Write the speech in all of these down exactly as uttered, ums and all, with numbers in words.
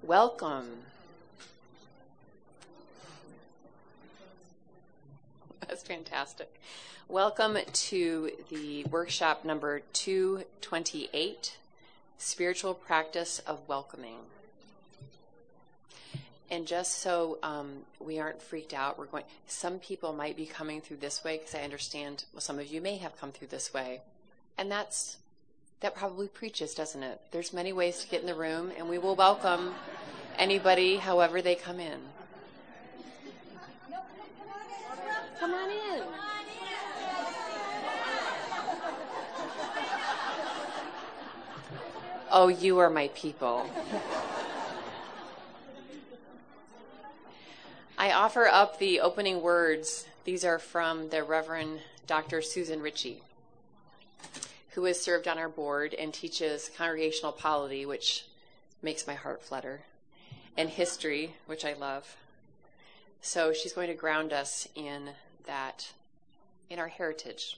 Welcome. That's fantastic. Welcome to the workshop number two twenty-eight, Spiritual Practice of Welcoming. And just so um, we aren't freaked out, we're going. Some people might be coming through this way because I understand. Well, some of you may have come through this way, and that's that probably preaches, doesn't it? There's many ways to get in the room, and we will welcome anybody, however they come in. Come on in. Oh, you are my people. I offer up the opening words. These are from the Reverend Doctor Susan Ritchie, who has served on our board and teaches congregational polity, which makes my heart flutter, and history, which I love. So she's going to ground us in that, in our heritage.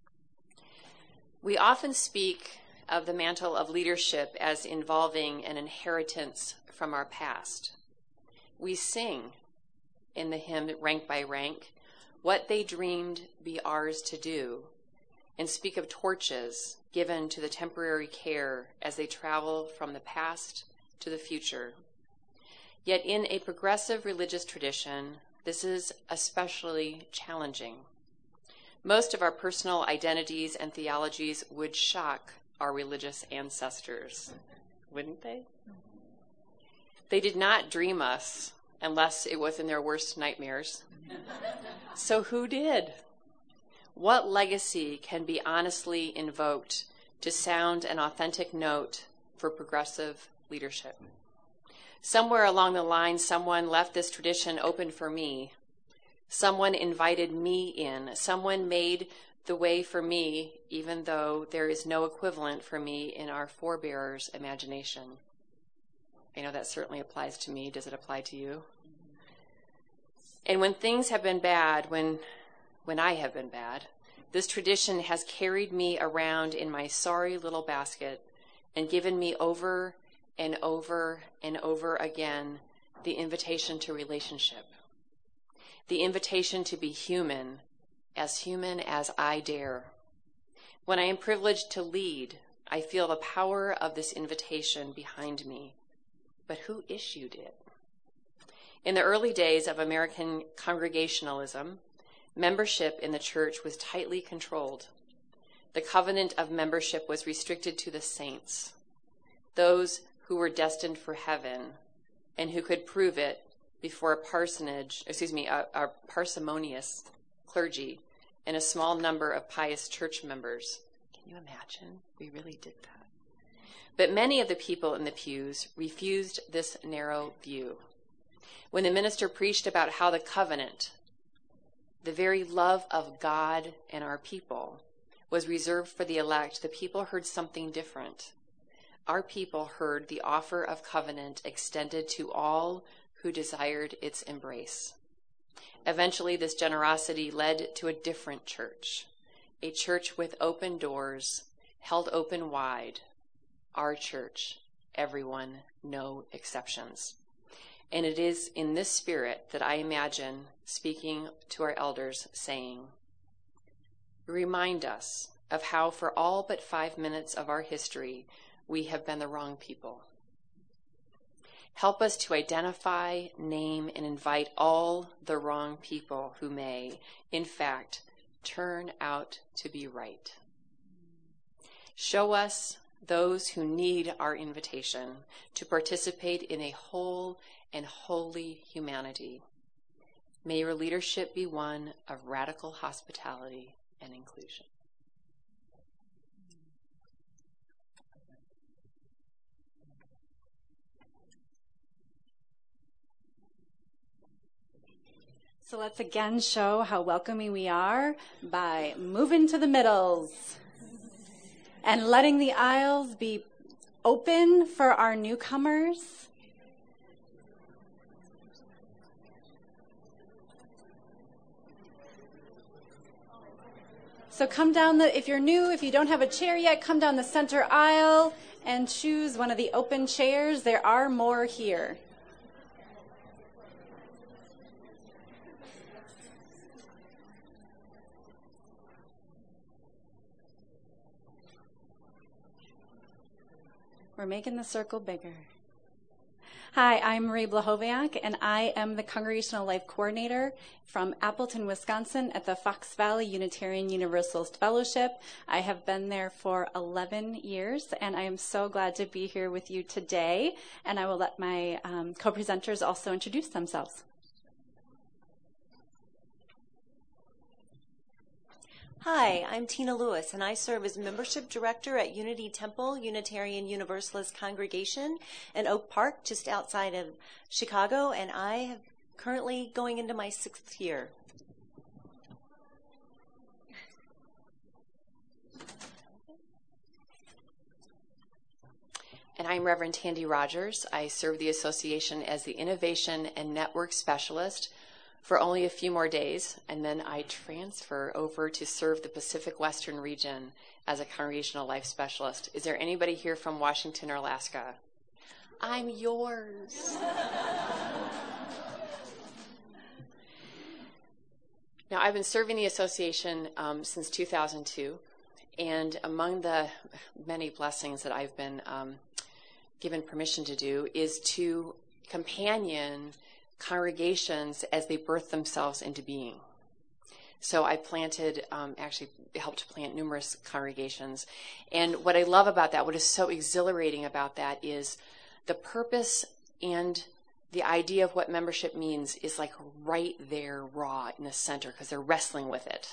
We often speak of the mantle of leadership as involving an inheritance from our past. We sing in the hymn Rank by Rank, what they dreamed be ours to do, and speak of torches given to the temporary care as they travel from the past to the future. Yet in a progressive religious tradition, this is especially challenging. Most of our personal identities and theologies would shock our religious ancestors, wouldn't they? They did not dream us unless it was in their worst nightmares. So who did? What legacy can be honestly invoked to sound an authentic note for progressive leadership? Somewhere along the line, someone left this tradition open for me. Someone invited me in. Someone made the way for me, even though there is no equivalent for me in our forebearers' imagination. I know that certainly applies to me. Does it apply to you? And when things have been bad, when when I have been bad, this tradition has carried me around in my sorry little basket and given me over and over and over again the invitation to relationship, the invitation to be human, as human as I dare. When I am privileged to lead, I feel the power of this invitation behind me. But who issued it? In the early days of American Congregationalism, membership in the church was tightly controlled. The covenant of membership was restricted to the saints, those who were destined for heaven and who could prove it before a parsonage, excuse me, a, a parsimonious clergy and a small number of pious church members. Can you imagine? We really did that. But many of the people in the pews refused this narrow view. When the minister preached about how the covenant, the very love of God and our people, was reserved for the elect, the people heard something different. Our people heard the offer of covenant extended to all who desired its embrace. Eventually, this generosity led to a different church, a church with open doors, held open wide. Our church, everyone, no exceptions. And it is in this spirit that I imagine speaking to our elders saying, remind us of how for all but five minutes of our history, we have been the wrong people. Help us to identify, name, and invite all the wrong people who may, in fact, turn out to be right. Show us those who need our invitation to participate in a whole and holy humanity. May your leadership be one of radical hospitality and inclusion. So let's again show how welcoming we are by moving to the middles and letting the aisles be open for our newcomers. So come down the, if you're new, if you don't have a chair yet, come down the center aisle and choose one of the open chairs. There are more here. We're making the circle bigger. Hi, I'm Marie Blahoviak, and I am the Congregational Life Coordinator from Appleton, Wisconsin at the Fox Valley Unitarian Universalist Fellowship. I have been there for eleven years, and I am so glad to be here with you today. And I will let my um, co-presenters also introduce themselves. Hi, I'm Tina Lewis, and I serve as Membership Director at Unity Temple Unitarian Universalist Congregation in Oak Park, just outside of Chicago, and I am currently going into my sixth year. And I'm Reverend Tandy Rogers. I serve the association as the Innovation and Network Specialist for only a few more days, and then I transfer over to serve the Pacific Western region as a Congregational Life Specialist. Is there anybody here from Washington or Alaska? I'm yours. Now, I've been serving the association um, since two thousand two, and among the many blessings that I've been um, given permission to do is to companion congregations as they birth themselves into being. So I planted, um, actually helped plant numerous congregations. And what I love about that, what is so exhilarating about that is the purpose and the idea of what membership means is like right there raw in the center because they're wrestling with it.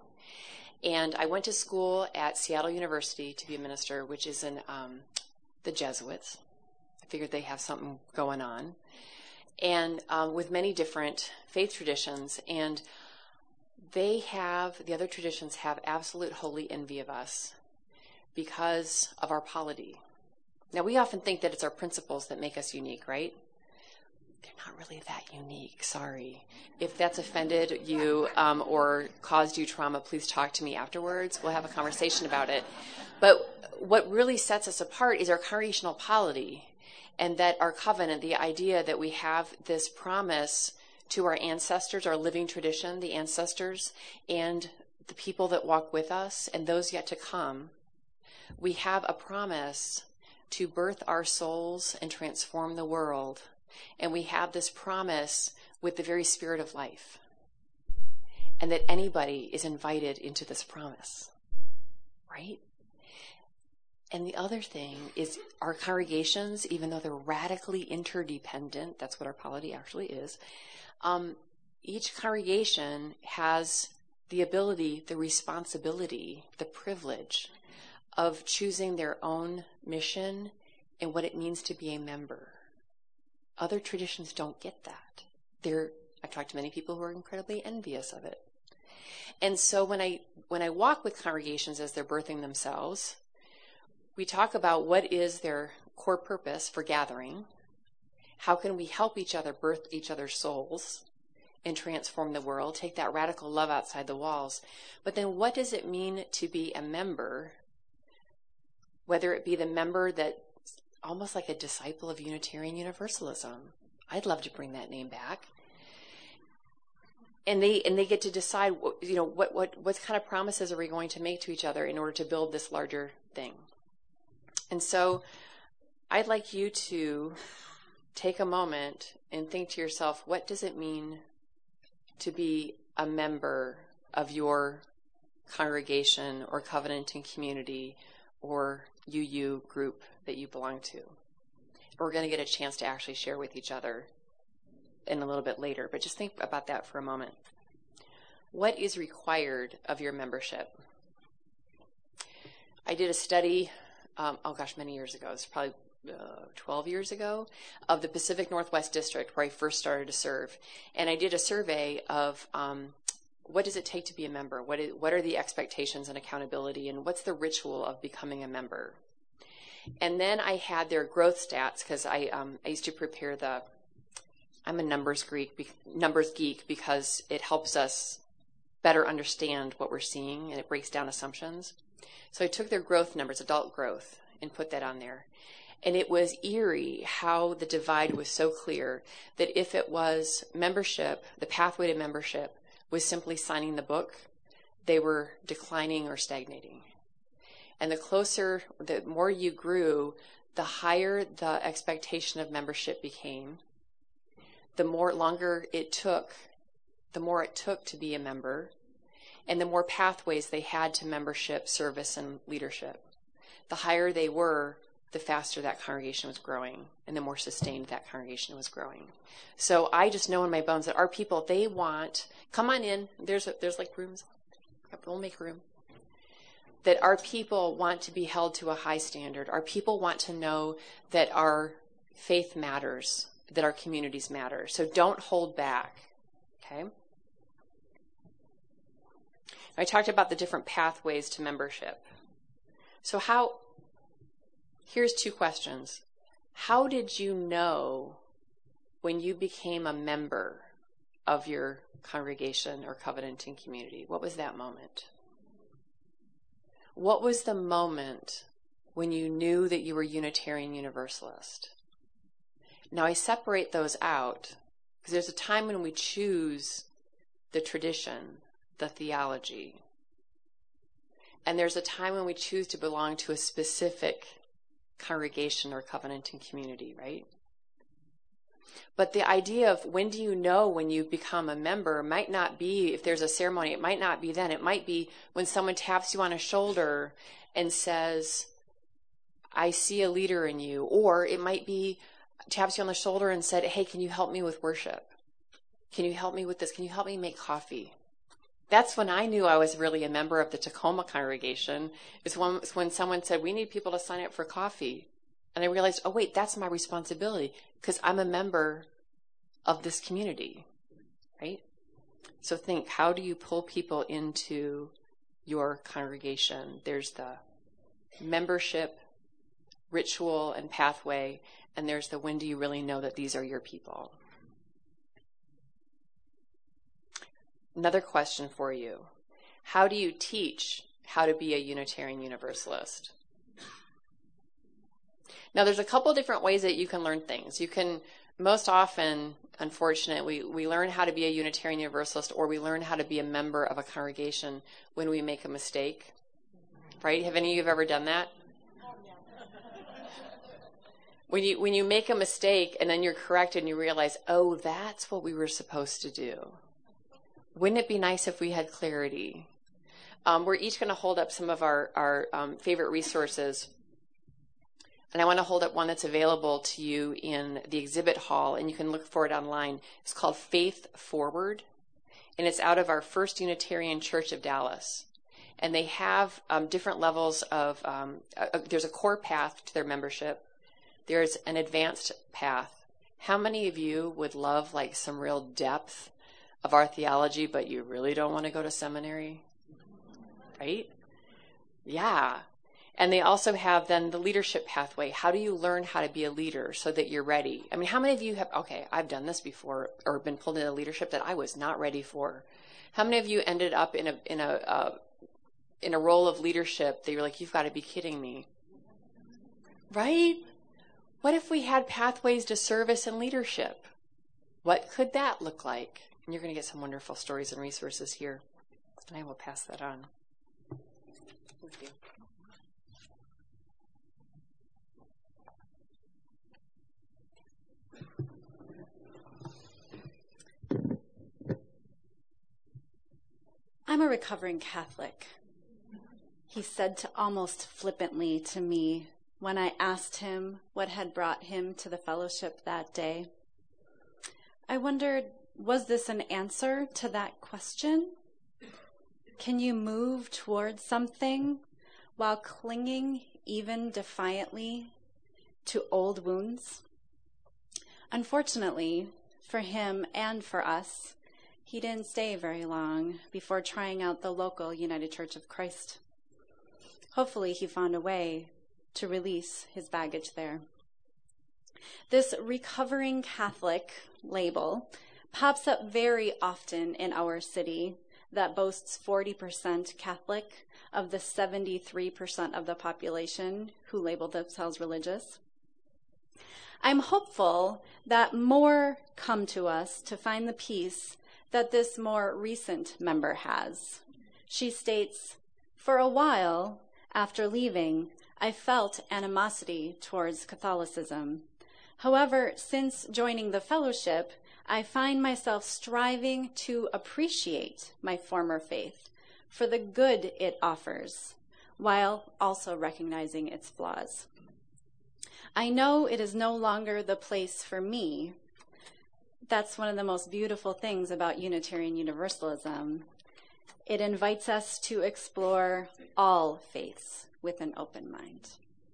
And I went to school at Seattle University to be a minister, which is in um, the Jesuits. I figured they have something going on. And um, with many different faith traditions, and they have, the other traditions have absolute holy envy of us because of our polity. Now, we often think that it's our principles that make us unique, right? They're not really that unique, sorry. If that's offended you um, or caused you trauma, please talk to me afterwards. We'll have a conversation about it. But what really sets us apart is our congregational polity. And that our covenant, the idea that we have this promise to our ancestors, our living tradition, the ancestors, and the people that walk with us, and those yet to come, we have a promise to birth our souls and transform the world. And we have this promise with the very spirit of life. And that anybody is invited into this promise, right? And the other thing is our congregations, even though they're radically interdependent, that's what our polity actually is, um, each congregation has the ability, the responsibility, the privilege of choosing their own mission and what it means to be a member. Other traditions don't get that. They're, I've talked to many people who are incredibly envious of it. And so when I when I walk with congregations as they're birthing themselves, we talk about what is their core purpose for gathering, how can we help each other birth each other's souls and transform the world, take that radical love outside the walls, but then what does it mean to be a member, whether it be the member that almost like a disciple of Unitarian Universalism. I'd love to bring that name back. And they and they get to decide, you know, what what what kind of promises are we going to make to each other in order to build this larger thing. And so I'd like you to take a moment and think to yourself, what does it mean to be a member of your congregation or covenanting community or U U group that you belong to? We're going to get a chance to actually share with each other in a little bit later, but just think about that for a moment. What is required of your membership? I did a study Um, oh gosh, many years ago, it's probably uh, twelve years ago, of the Pacific Northwest District where I first started to serve. And I did a survey of um, what does it take to be a member? What is, what are the expectations and accountability, and what's the ritual of becoming a member? And then I had their growth stats, because I um, I used to prepare the, I'm a numbers geek, numbers geek because it helps us better understand what we're seeing, and it breaks down assumptions. So I took their growth numbers, adult growth, and put that on there. And it was eerie how the divide was so clear that if it was membership, the pathway to membership was simply signing the book, they were declining or stagnating. And the closer, the more you grew, the higher the expectation of membership became, the more longer it took, the more it took to be a member, and the more pathways they had to membership, service, and leadership. The higher they were, the faster that congregation was growing, and the more sustained that congregation was growing. So I just know in my bones that our people, they want, come on in, there's a, there's like rooms, we'll make room. That our people want to be held to a high standard. Our people want to know that our faith matters, that our communities matter. So don't hold back, okay? I talked about the different pathways to membership. So how, here's two questions. How did you know when you became a member of your congregation or covenanting community? What was that moment? What was the moment when you knew that you were Unitarian Universalist? Now, I separate those out because there's a time when we choose the tradition, the theology. And there's a time when we choose to belong to a specific congregation or covenanting community, right? But the idea of when do you know when you become a member might not be, if there's a ceremony, it might not be then. It might be when someone taps you on a shoulder and says, I see a leader in you. Or it might be taps you on the shoulder and said, hey, can you help me with worship? Can you help me with this? Can you help me make coffee? That's when I knew I was really a member of the Tacoma congregation. It's when, it's when someone said, we need people to sign up for coffee. And I realized, oh, wait, that's my responsibility because I'm a member of this community, right? So think, how do you pull people into your congregation? There's the membership, ritual, and pathway, and there's the when do you really know that these are your people? Another question for you. How do you teach how to be a Unitarian Universalist? Now, there's a couple different ways that you can learn things. You can, most often, unfortunately, we, we learn how to be a Unitarian Universalist or we learn how to be a member of a congregation when we make a mistake, right? Have any of you ever done that? When you, when you make a mistake and then you're corrected and you realize, oh, that's what we were supposed to do. Wouldn't it be nice if we had clarity? Um, we're each going to hold up some of our, our um, favorite resources. And I want to hold up one that's available to you in the exhibit hall, and you can look for it online. It's called Faith Forward, and it's out of our First Unitarian Church of Dallas. And they have um, different levels of, um, uh, there's a core path to their membership. There's an advanced path. How many of you would love like some real depth of our theology, but you really don't want to go to seminary? Right? Yeah. And they also have then the leadership pathway. How do you learn how to be a leader so that you're ready? I mean, how many of you have, okay, I've done this before or been pulled into leadership that I was not ready for. How many of you ended up in a in a uh, in a role of leadership that you're like, you've got to be kidding me? Right? What if we had pathways to service and leadership? What could that look like? And you're going to get some wonderful stories and resources here. And I will pass that on. Thank you. I'm a recovering Catholic, he said to almost flippantly to me when I asked him what had brought him to the fellowship that day. I wondered, was this an answer to that question? Can you move towards something while clinging even defiantly to old wounds? Unfortunately, for him and for us, he didn't stay very long before trying out the local United Church of Christ. Hopefully, he found a way to release his baggage there. This recovering Catholic label pops up very often in our city, that boasts forty percent Catholic of the seventy-three percent of the population who label themselves religious. I'm hopeful that more come to us to find the peace that this more recent member has. She states, "For a while after leaving, I felt animosity towards Catholicism. However, since joining the fellowship, I find myself striving to appreciate my former faith for the good it offers, while also recognizing its flaws. I know it is no longer the place for me." That's one of the most beautiful things about Unitarian Universalism. It invites us to explore all faiths with an open mind.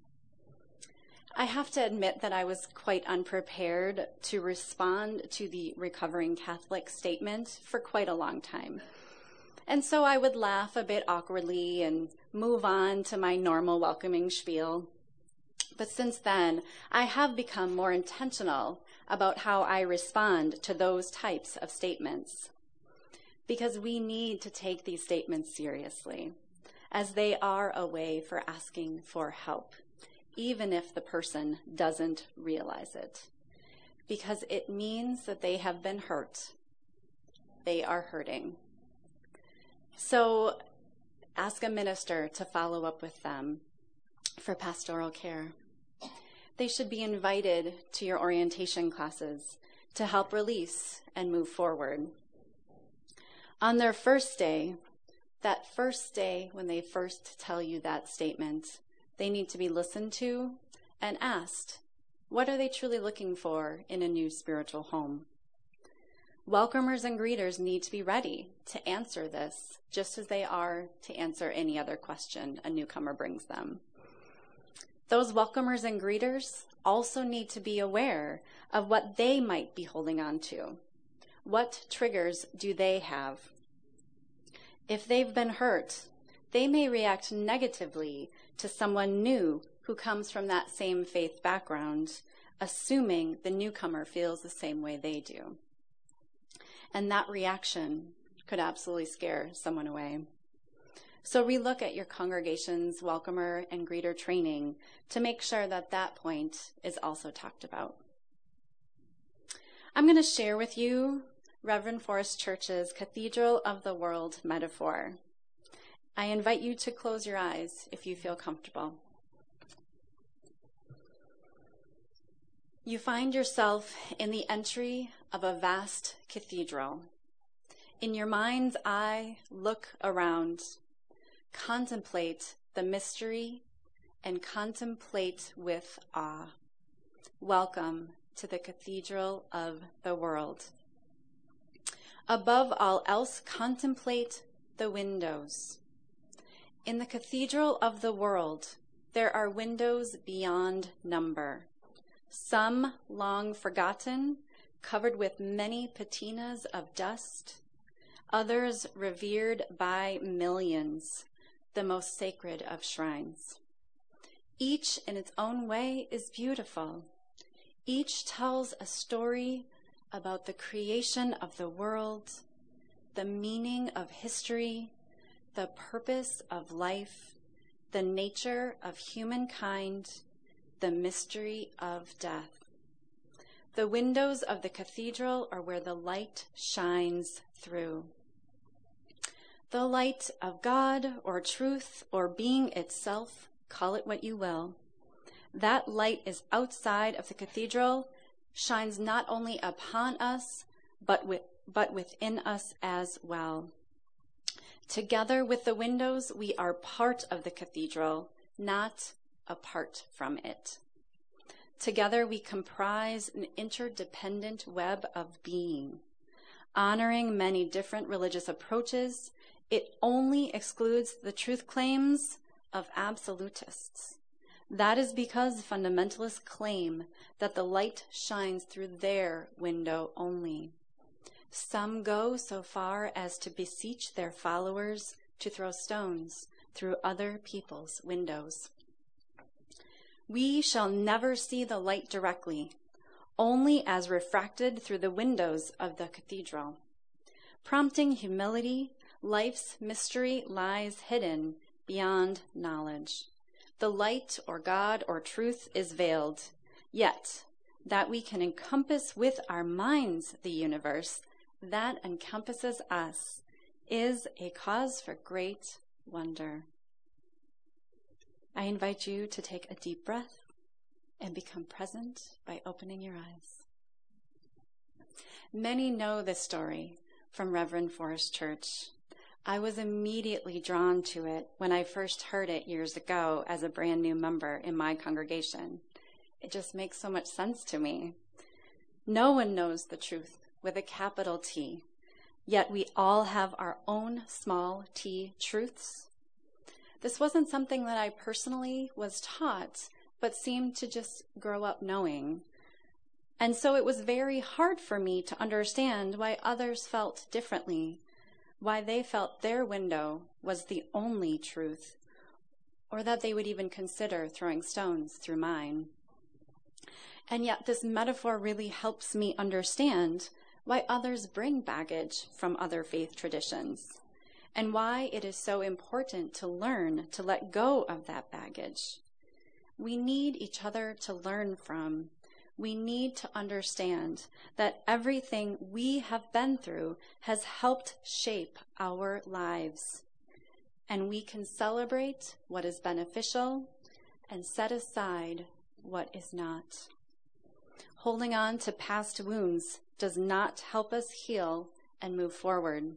I have to admit that I was quite unprepared to respond to the recovering Catholic statement for quite a long time. And so I would laugh a bit awkwardly and move on to my normal welcoming spiel. But since then, I have become more intentional about how I respond to those types of statements, because we need to take these statements seriously, as they are a way for asking for help, even if the person doesn't realize it, because it means that they have been hurt. They are hurting. So ask a minister to follow up with them for pastoral care. They should be invited to your orientation classes to help release and move forward. On their first day, that first day when they first tell you that statement, they need to be listened to and asked, what are they truly looking for in a new spiritual home? Welcomers and greeters need to be ready to answer this, just as they are to answer any other question a newcomer brings them. Those welcomers and greeters also need to be aware of what they might be holding on to. What triggers do they have? If they've been hurt, they may react negatively to someone new who comes from that same faith background, assuming the newcomer feels the same way they do. And that reaction could absolutely scare someone away. So relook at your congregation's welcomer and greeter training to make sure that that point is also talked about. I'm going to share with you Reverend Forest Church's Cathedral of the World metaphor. I invite you to close your eyes if you feel comfortable. You find yourself in the entry of a vast cathedral. In your mind's eye, look around. Contemplate the mystery and contemplate with awe. Welcome to the Cathedral of the World. Above all else, contemplate the windows. In the Cathedral of the World, there are windows beyond number. Some long forgotten, covered with many patinas of dust. Others revered by millions, the most sacred of shrines. Each in its own way is beautiful. Each tells a story about the creation of the world, the meaning of history, the purpose of life, the nature of humankind, the mystery of death. The windows of the cathedral are where the light shines through. The light of God or truth or being itself, call it what you will. That light is outside of the cathedral, shines not only upon us, but with, but within us as well. Together with the windows, we are part of the cathedral, not apart from it. Together we comprise an interdependent web of being. Honoring many different religious approaches, it only excludes the truth claims of absolutists. That is because fundamentalists claim that the light shines through their window only. Some go so far as to beseech their followers to throw stones through other people's windows. We shall never see the light directly, only as refracted through the windows of the cathedral. Prompting humility, Life's mystery lies hidden beyond knowledge. The light or God or truth is veiled, yet that we can encompass with our minds the universe that encompasses us is a cause for great wonder. I invite you to take a deep breath and become present by opening your eyes. Many know this story from Reverend Forest Church. I was immediately drawn to it when I first heard it years ago as a brand new member in my congregation. It just makes so much sense to me. No one knows the truth with a capital T, yet we all have our own small t truths. This wasn't something that I personally was taught, but seemed to just grow up knowing. And so it was very hard for me to understand why others felt differently, why they felt their window was the only truth, or that they would even consider throwing stones through mine. And yet this metaphor really helps me understand why others bring baggage from other faith traditions, and why it is so important to learn to let go of that baggage. We need each other to learn from. We need to understand that everything we have been through has helped shape our lives, and we can celebrate what is beneficial and set aside what is not. Holding on to past wounds does not help us heal and move forward.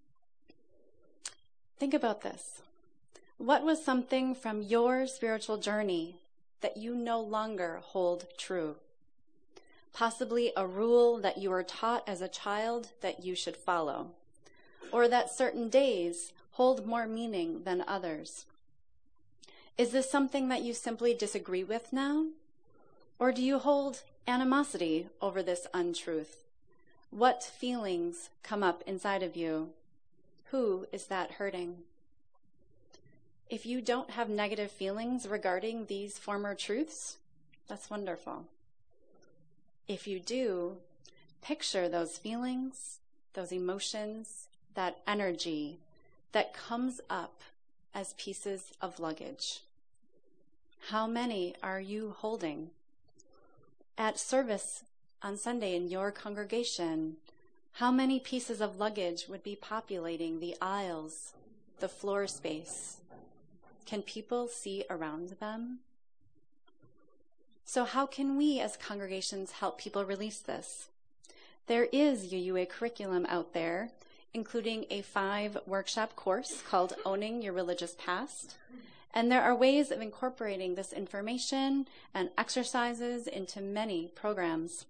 Think about this. What was something from your spiritual journey that you no longer hold true? Possibly a rule that you were taught as a child that you should follow, or that certain days hold more meaning than others. Is this something that you simply disagree with now? Or do you hold animosity over this untruth? What feelings come up inside of you? Who is that hurting? If you don't have negative feelings regarding these former truths, that's wonderful. If you do, picture those feelings, those emotions, that energy that comes up as pieces of luggage. How many are you holding? At service on Sunday in your congregation, how many pieces of luggage would be populating the aisles, the floor space? Can people see around them? So how can we as congregations help people release this? There is U U A curriculum out there, including a five-workshop course called Owning Your Religious Past. And there are ways of incorporating this information and exercises into many programs.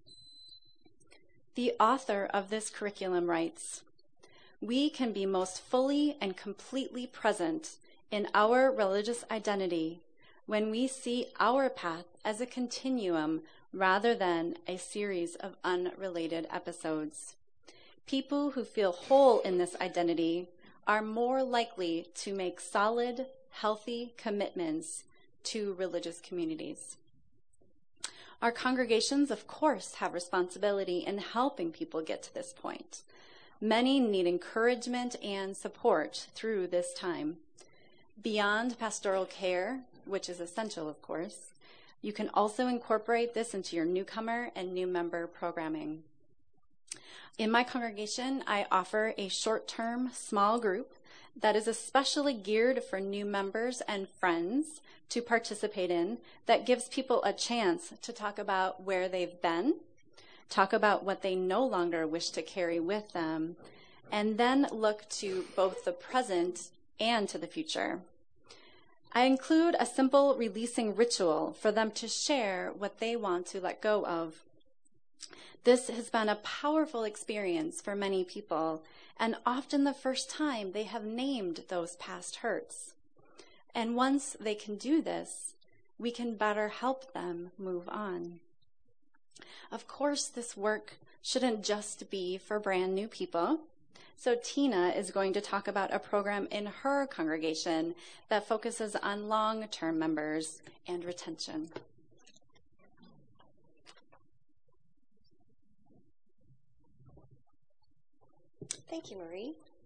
The author of this curriculum writes, "We can be most fully and completely present in our religious identity when we see our path as a continuum rather than a series of unrelated episodes. People who feel whole in this identity are more likely to make solid, healthy commitments to religious communities." Our congregations, of course, have responsibility in helping people get to this point. Many need encouragement and support through this time. Beyond pastoral care, which is essential, of course, you can also incorporate this into your newcomer and new member programming. In my congregation, I offer a short-term small group that is especially geared for new members and friends to participate in, that gives people a chance to talk about where they've been, talk about what they no longer wish to carry with them, and then look to both the present and to the future. I include a simple releasing ritual for them to share what they want to let go of. This has been a powerful experience for many people, and often the first time they have named those past hurts. And once they can do this, we can better help them move on. Of course, this work shouldn't just be for brand new people. So Tina is going to talk about a program in her congregation that focuses on long-term members and retention. Thank you, Marie.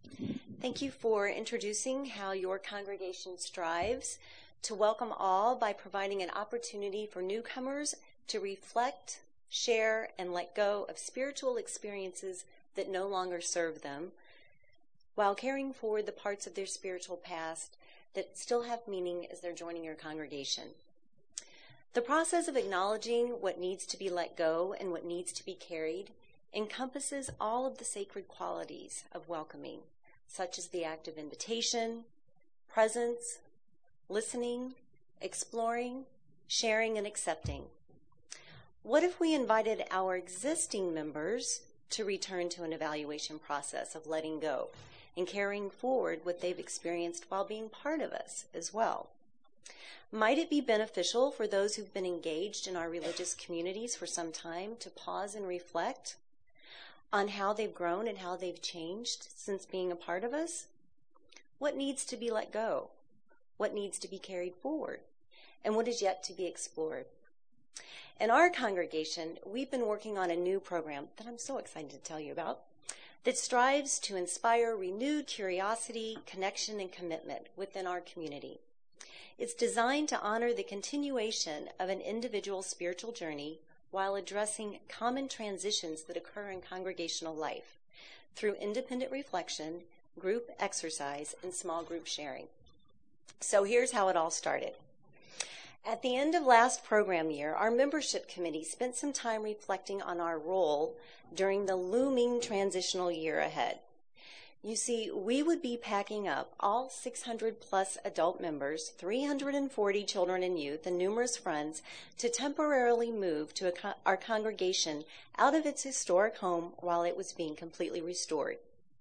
Thank you for introducing how your congregation strives to welcome all by providing an opportunity for newcomers to reflect, share, and let go of spiritual experiences that no longer serve them, while carrying forward the parts of their spiritual past that still have meaning as they're joining your congregation. The process of acknowledging what needs to be let go and what needs to be carried encompasses all of the sacred qualities of welcoming, such as the act of invitation, presence, listening, exploring, sharing, and accepting. What if we invited our existing members to return to an evaluation process of letting go and carrying forward what they've experienced while being part of us as well? Might it be beneficial for those who've been engaged in our religious communities for some time to pause and reflect on how they've grown and how they've changed since being a part of us? What needs to be let go? What needs to be carried forward? And what is yet to be explored? In our congregation, we've been working on a new program that I'm so excited to tell you about that strives to inspire renewed curiosity, connection, and commitment within our community. It's designed to honor the continuation of an individual's spiritual journey while addressing common transitions that occur in congregational life through independent reflection, group exercise, and small group sharing. So here's how it all started. At the end of last program year, our membership committee spent some time reflecting on our role during the looming transitional year ahead. You see, we would be packing up all six hundred plus adult members, three hundred forty children and youth, and numerous friends to temporarily move to a co- our congregation out of its historic home while it was being completely restored.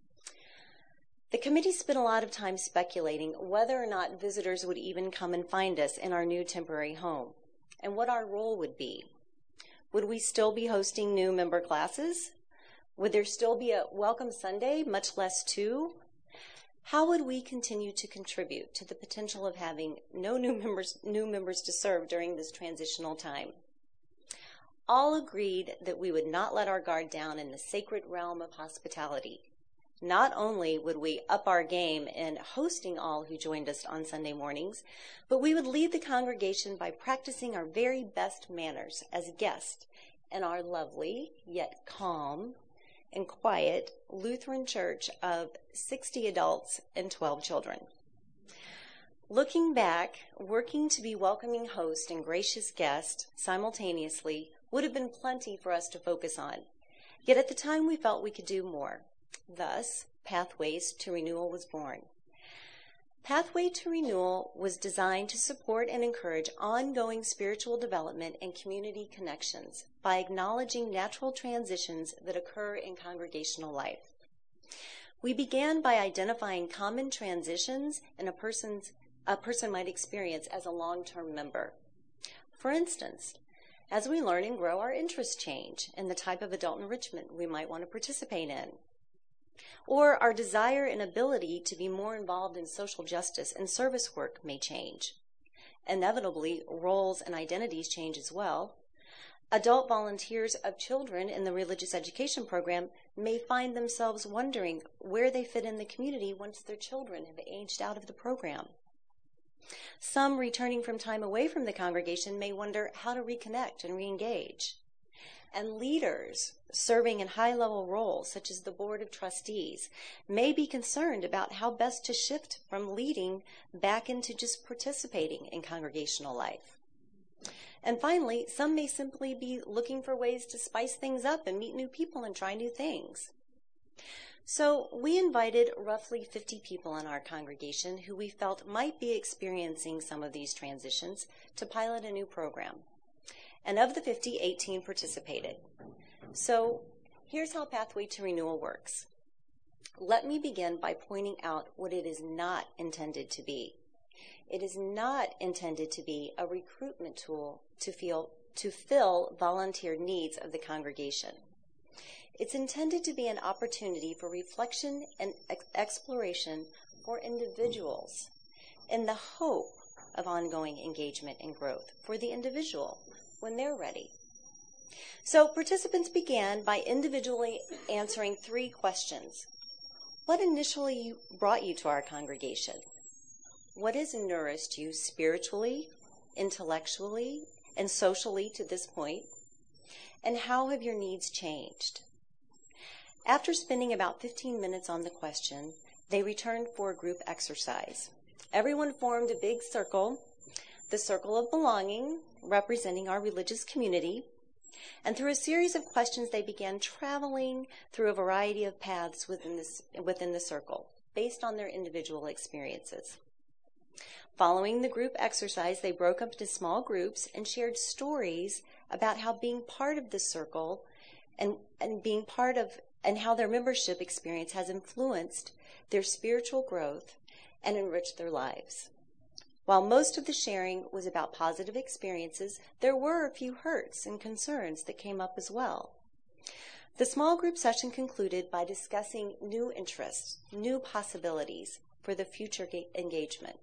The committee spent a lot of time speculating whether or not visitors would even come and find us in our new temporary home and what our role would be. Would we still be hosting new member classes? Would there still be a Welcome Sunday, much less two? How would we continue to contribute to the potential of having no new members, new members to serve during this transitional time? All agreed that we would not let our guard down in the sacred realm of hospitality. Not only would we up our game in hosting all who joined us on Sunday mornings, but we would lead the congregation by practicing our very best manners as guests in our lovely, yet calm and quiet Lutheran church of sixty adults and twelve children. Looking back, working to be welcoming host and gracious guest simultaneously would have been plenty for us to focus on. Yet at the time we felt we could do more. Thus, Pathways to Renewal was born. Pathway to Renewal was designed to support and encourage ongoing spiritual development and community connections by acknowledging natural transitions that occur in congregational life. We began by identifying common transitions in a person's a person might experience as a long-term member. For instance, as we learn and grow, our interests change and the type of adult enrichment we might want to participate in. Or our desire and ability to be more involved in social justice and service work may change. Inevitably, roles and identities change as well. Adult volunteers of children in the religious education program may find themselves wondering where they fit in the community once their children have aged out of the program. Some returning from time away from the congregation may wonder how to reconnect and re-engage. And leaders serving in high-level roles, such as the Board of Trustees, may be concerned about how best to shift from leading back into just participating in congregational life. And finally, some may simply be looking for ways to spice things up and meet new people and try new things. So we invited roughly fifty people in our congregation who we felt might be experiencing some of these transitions to pilot a new program. And of the fifty, eighteen participated. So here's how Pathway to Renewal works. Let me begin by pointing out what it is not intended to be. It is not intended to be a recruitment tool to, feel, to fill volunteer needs of the congregation. It's intended to be an opportunity for reflection and ex- exploration for individuals in the hope of ongoing engagement and growth for the individual when they're ready. So participants began by individually answering three questions. What initially brought you to our congregation? What has nourished you spiritually, intellectually, and socially to this point? And how have your needs changed? After spending about fifteen minutes on the question, they returned for a group exercise. Everyone formed a big circle, the circle of belonging, representing our religious community. And through a series of questions, they began traveling through a variety of paths within, this, within the circle, based on their individual experiences. Following the group exercise, they broke up into small groups and shared stories about how being part of the circle and, and being part of and how their membership experience has influenced their spiritual growth and enriched their lives. While most of the sharing was about positive experiences, there were a few hurts and concerns that came up as well. The small group session concluded by discussing new interests, new possibilities for the future engagement.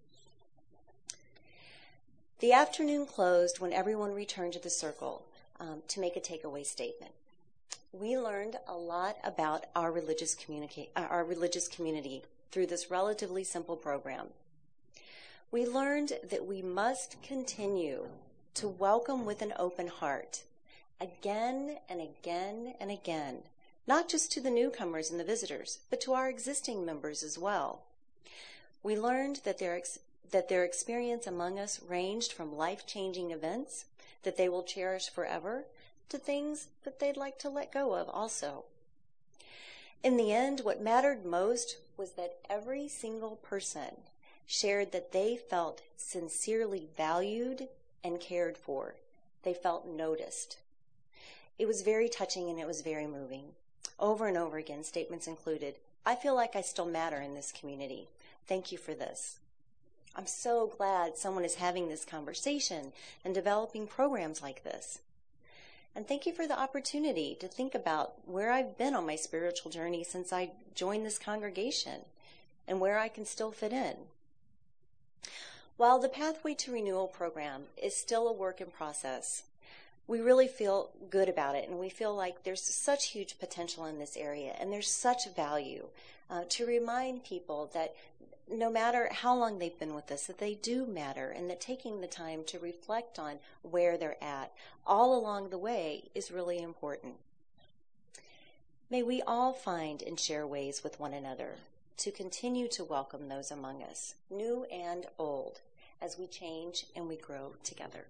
The afternoon closed when everyone returned to the circle um, to make a takeaway statement. We learned a lot about our religious, communica- our religious community through this relatively simple program. We learned that we must continue to welcome with an open heart, again and again and again, not just to the newcomers and the visitors, but to our existing members as well. We learned that their, ex- that their experience among us ranged from life-changing events that they will cherish forever to things that they'd like to let go of also. In the end, what mattered most was that every single person shared that they felt sincerely valued and cared for. They felt noticed. It was very touching and it was very moving. Over and over again, statements included, "I feel like I still matter in this community. Thank you for this. I'm so glad someone is having this conversation and developing programs like this. And thank you for the opportunity to think about where I've been on my spiritual journey since I joined this congregation and where I can still fit in." While the Pathway to Renewal program is still a work in process, we really feel good about it, and we feel like there's such huge potential in this area, and there's such value uh, to remind people that no matter how long they've been with us, that they do matter, and that taking the time to reflect on where they're at all along the way is really important. May we all find and share ways with one another to continue to welcome those among us, new and old, as we change and we grow together.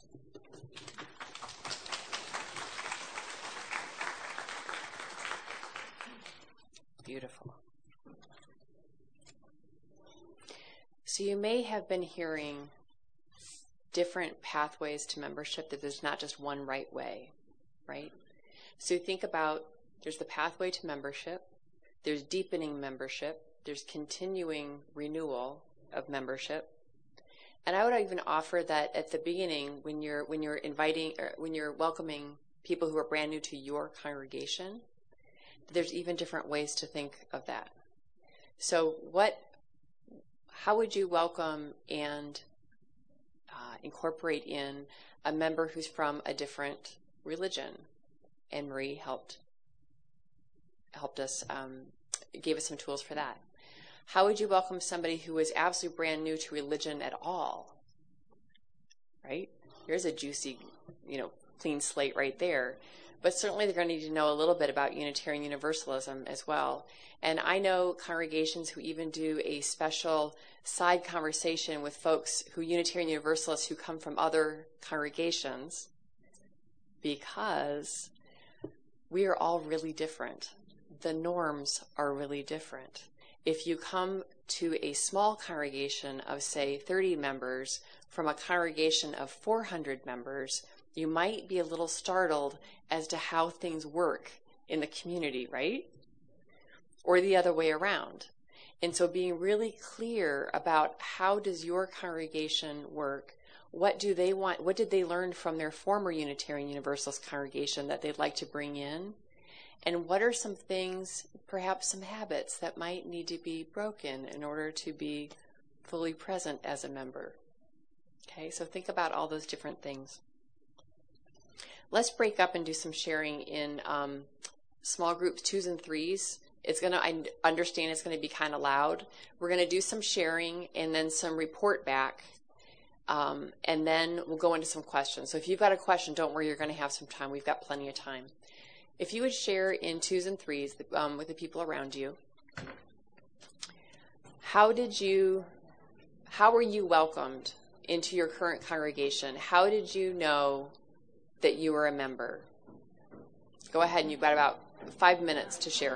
Beautiful. So you may have been hearing different pathways to membership, that there's not just one right way, right? So think about, there's the pathway to membership, there's deepening membership, there's continuing renewal of membership. And I would even offer that at the beginning, when you're when you're inviting or when you're welcoming people who are brand new to your congregation, there's even different ways to think of that. So what how would you welcome and uh, incorporate in a member who's from a different religion? And Marie helped helped us, um, gave us some tools for that. How would you welcome somebody who is absolutely brand new to religion at all? Right? Here's a juicy, you know, clean slate right there. But certainly they're going to need to know a little bit about Unitarian Universalism as well. And I know congregations who even do a special side conversation with folks who Unitarian Universalists who come from other congregations, because we are all really different. The norms are really different. If you come to a small congregation of, say, thirty members from a congregation of four hundred members, you might be a little startled as to how things work in the community, right? Or the other way around. And so being really clear about how does your congregation work, what do they want, what did they learn from their former Unitarian Universalist congregation that they'd like to bring in, and what are some things, perhaps some habits that might need to be broken in order to be fully present as a member. Okay, so think about all those different things. Let's break up and do some sharing in um, small groups, twos and threes, It's going to, I understand it's going to be kind of loud. We're going to do some sharing and then some report back. Um, and then we'll go into some questions. So if you've got a question, don't worry, you're going to have some time. We've got plenty of time. If you would share in twos and threes um, with the people around you. How did you, how were you welcomed into your current congregation? How did you know that you were a member? Go ahead, and you've got about five minutes to share.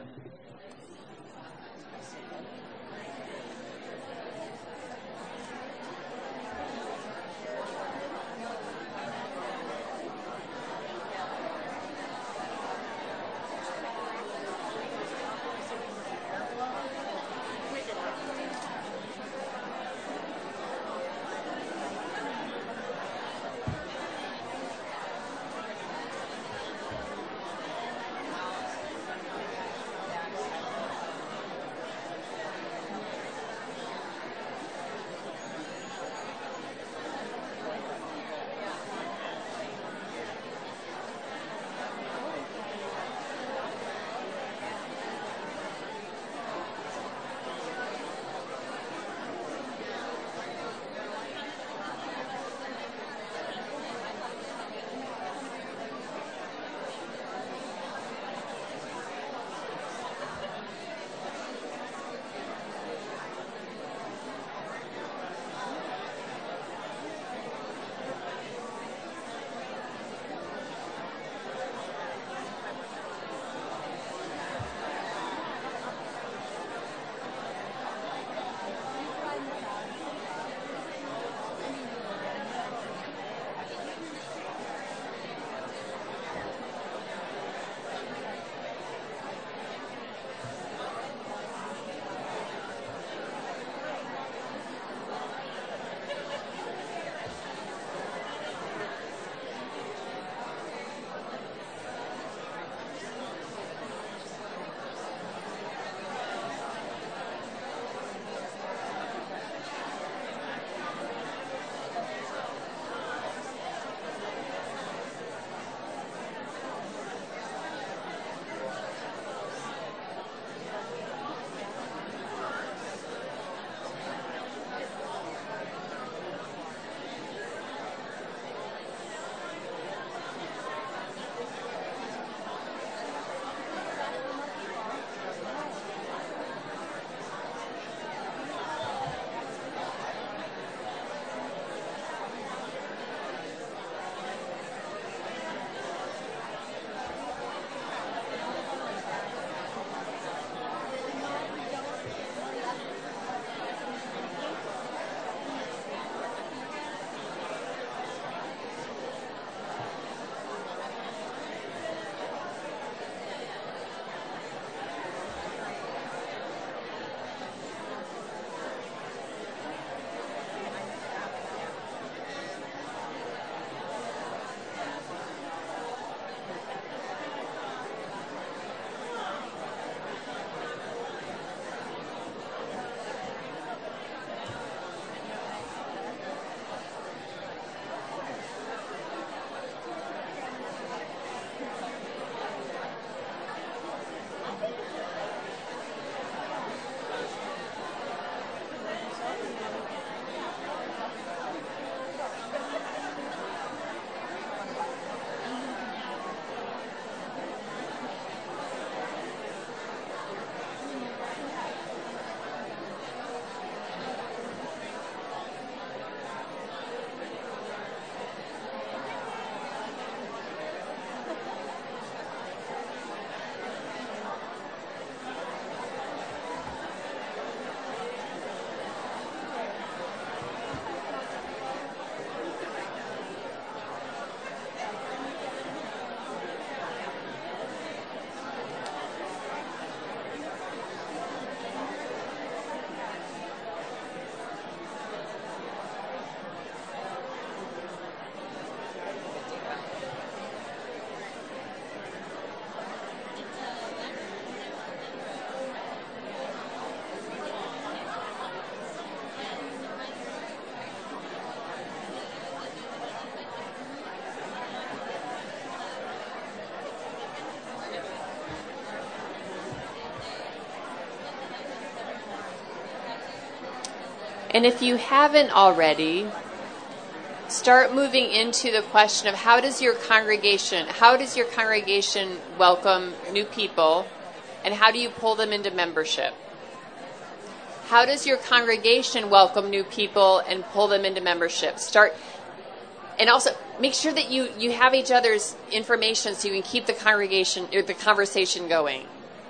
And if you haven't already, start moving into the question of how does your congregation, how does your congregation welcome new people, and how do you pull them into membership? How does your congregation welcome new people and pull them into membership? Start, and also make sure that you, you have each other's information so you can keep the congregation or the conversation going.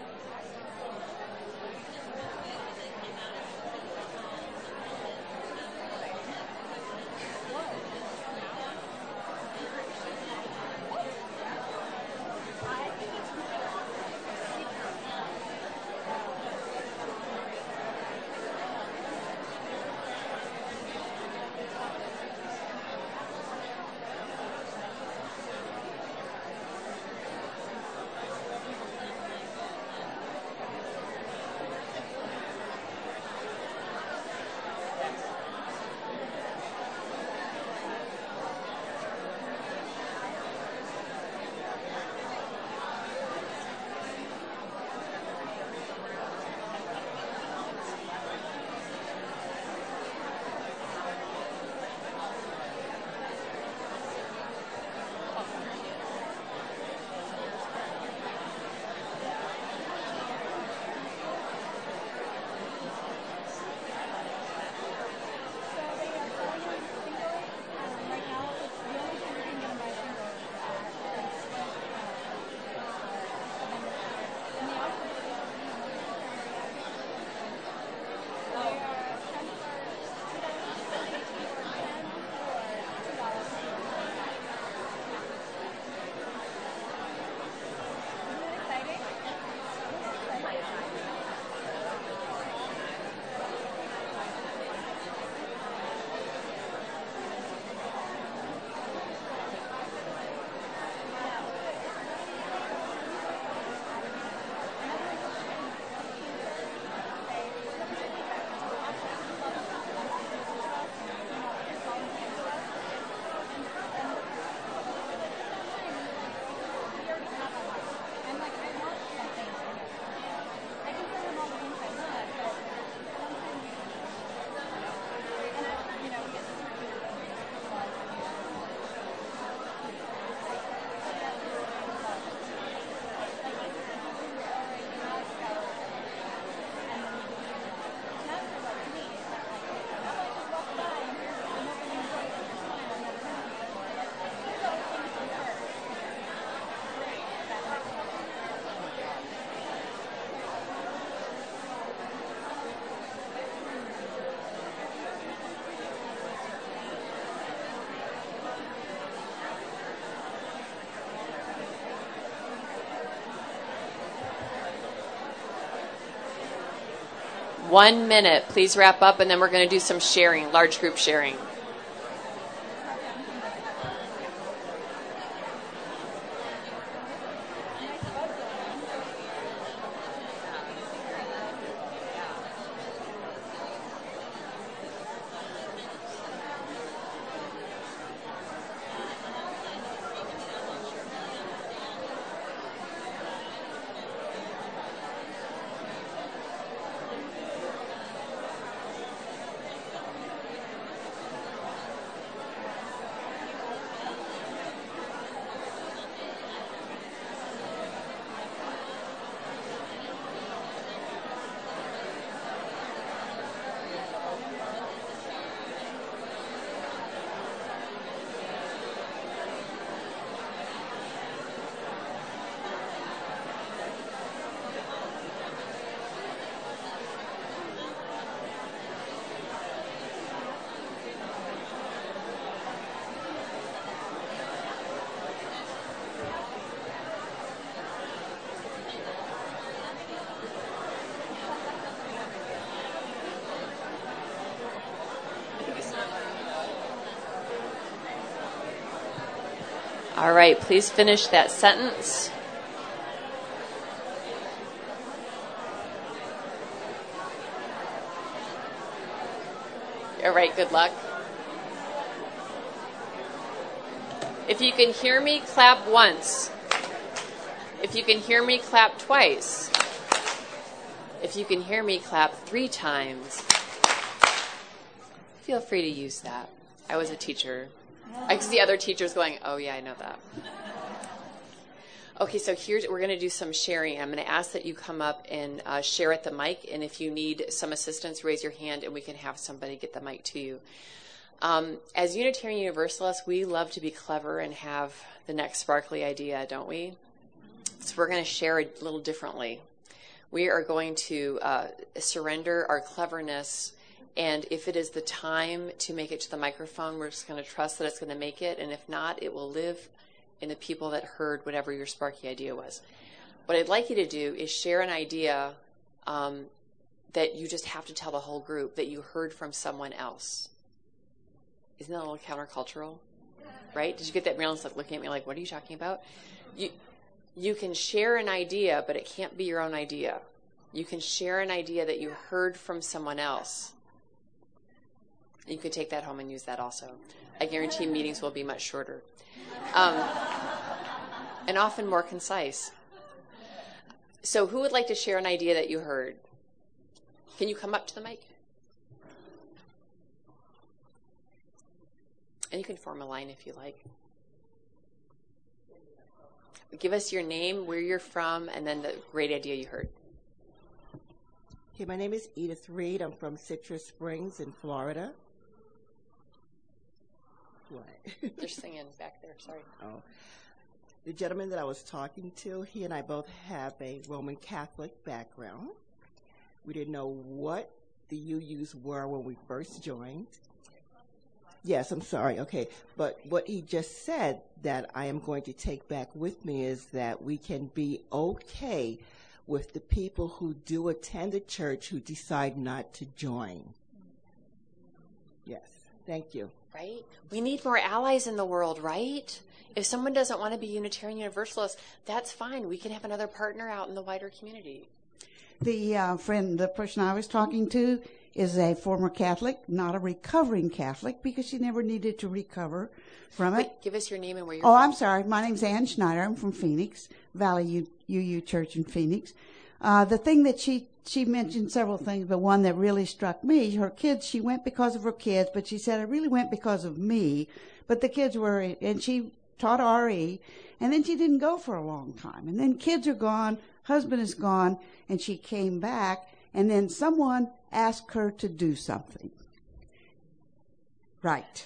One minute. Please wrap up, and then we're going to do some sharing, large group sharing. All right, please finish that sentence. All right, good luck. If you can hear me, clap once. If you can hear me, clap twice. If you can hear me, clap three times. Feel free to use that. I was a teacher. I can see other teachers going, oh, yeah, I know that. Okay, so here's, we're going to do some sharing. I'm going to ask that you come up and uh, share at the mic, and if you need some assistance, raise your hand, and we can have somebody get the mic to you. Um, as Unitarian Universalists, we love to be clever and have the next sparkly idea, don't we? So we're going to share a little differently. We are going to uh, surrender our cleverness, and if it is the time to make it to the microphone, we're just going to trust that it's going to make it, and if not, it will live in the people that heard whatever your sparky idea was. What I'd like you to do is share an idea um, that you just have to tell the whole group that you heard from someone else. Isn't that a little countercultural? Right? Did you get that? Marilyn's like looking at me like, what are you talking about? You, you can share an idea, but it can't be your own idea. You can share an idea that you heard from someone else. You can take that home and use that also. I guarantee meetings will be much shorter. Um, and often more concise. So who would like to share an idea that you heard? Can you come up to the mic? And you can form a line if you like. Give us your name, where you're from, and then the great idea you heard. Okay, my name is Edith Reed. I'm from Citrus Springs in Florida. What? They're singing back there, sorry. Oh. The gentleman that I was talking to, he and I both have a Roman Catholic background. We didn't know what the U Us were when we first joined. Yes, I'm sorry. Okay. But what he just said that I am going to take back with me is that we can be okay with the people who do attend a church who decide not to join. Yes. Thank you. Right? We need more allies in the world, right? If someone doesn't want to be Unitarian Universalist, that's fine. We can have another partner out in the wider community. The uh, friend, the person I was talking to, is a former Catholic, not a recovering Catholic, because she never needed to recover from it. Wait, give us your name and where you're oh, from. Oh, I'm sorry. My name's Ann Schneider. I'm from Phoenix, Valley U- UU Church in Phoenix. Uh, the thing that she, she mentioned several things, but one that really struck me, her kids, she went because of her kids, but she said, I really went because of me. But the kids were, and she taught R E, and then she didn't go for a long time. And then kids are gone, husband is gone, and she came back, and then someone asked her to do something. Right.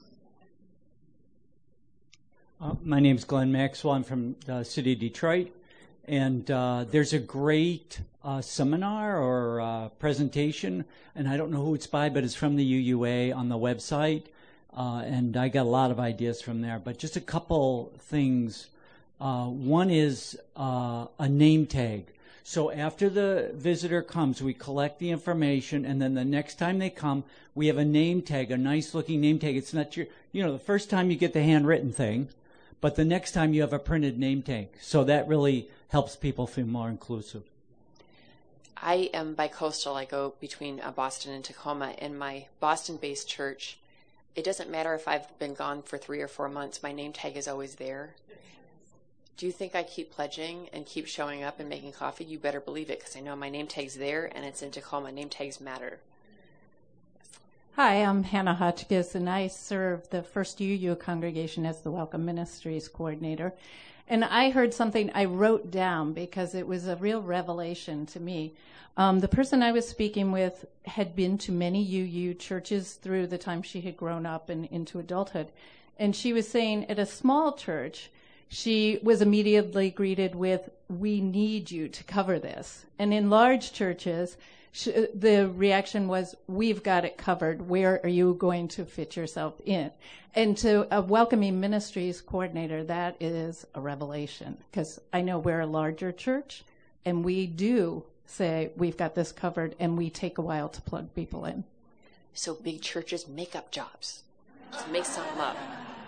Uh, my name's Glenn Maxwell. I'm from the city of Detroit. And uh, there's a great uh, seminar or uh, presentation, and I don't know who it's by, but it's from the U U A on the website. Uh, and I got a lot of ideas from there. But just a couple things. Uh, one is uh, a name tag. So after the visitor comes, we collect the information, and then the next time they come, we have a name tag, a nice-looking name tag. It's not your, you know, the first time you get the handwritten thing, but the next time you have a printed name tag. So that really helps people feel more inclusive. I am bicoastal. I go between uh, Boston and Tacoma. In my Boston-based church, it doesn't matter if I've been gone for three or four months. My name tag is always there. Do you think I keep pledging and keep showing up and making coffee? You better believe it, because I know my name tag's there, and it's in Tacoma. Name tags matter. Hi, I'm Hannah Hotchkiss, and I serve the First U U congregation as the Welcome Ministries Coordinator. And I heard something I wrote down because it was a real revelation to me. Um, the person I was speaking with had been to many U U churches through the time she had grown up and into adulthood. And she was saying at a small church, she was immediately greeted with, we need you to cover this. And in large churches, sh- the reaction was, we've got it covered. Where are you going to fit yourself in? And to a Welcoming Ministries coordinator, that is a revelation, because I know we're a larger church, and we do say, we've got this covered, and we take a while to plug people in. So big churches make up jobs. Just make something up.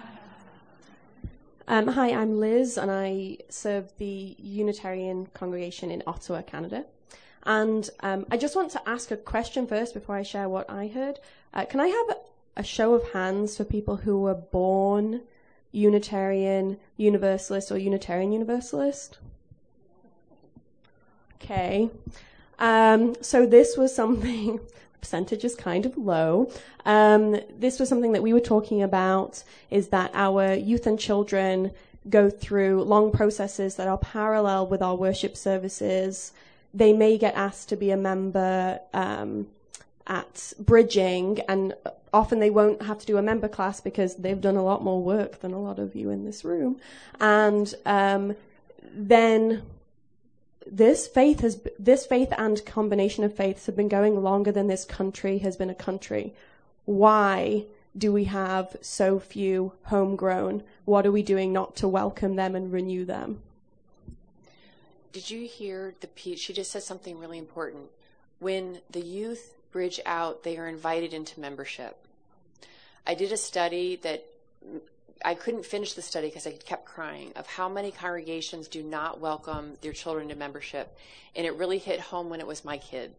Um, hi, I'm Liz, and I serve the Unitarian congregation in Ottawa, Canada. And um, I just want to ask a question first before I share what I heard. Uh, can I have a, a show of hands for people who were born Unitarian Universalist or Unitarian Universalist? Okay. Um, so this was something percentage is kind of low. Um, this was something that we were talking about, is that our youth and children go through long processes that are parallel with our worship services. They may get asked to be a member um, at bridging, and often they won't have to do a member class because they've done a lot more work than a lot of you in this room. And um, then this faith has, this faith and combination of faiths have been going longer than this country has been a country. Why do we have so few homegrown? What are we doing not to welcome them and renew them? Did you hear the piece? She just said something really important. When the youth bridge out, they are invited into membership. I did a study that I couldn't finish the study because I kept crying, of how many congregations do not welcome their children to membership. And it really hit home when it was my kid.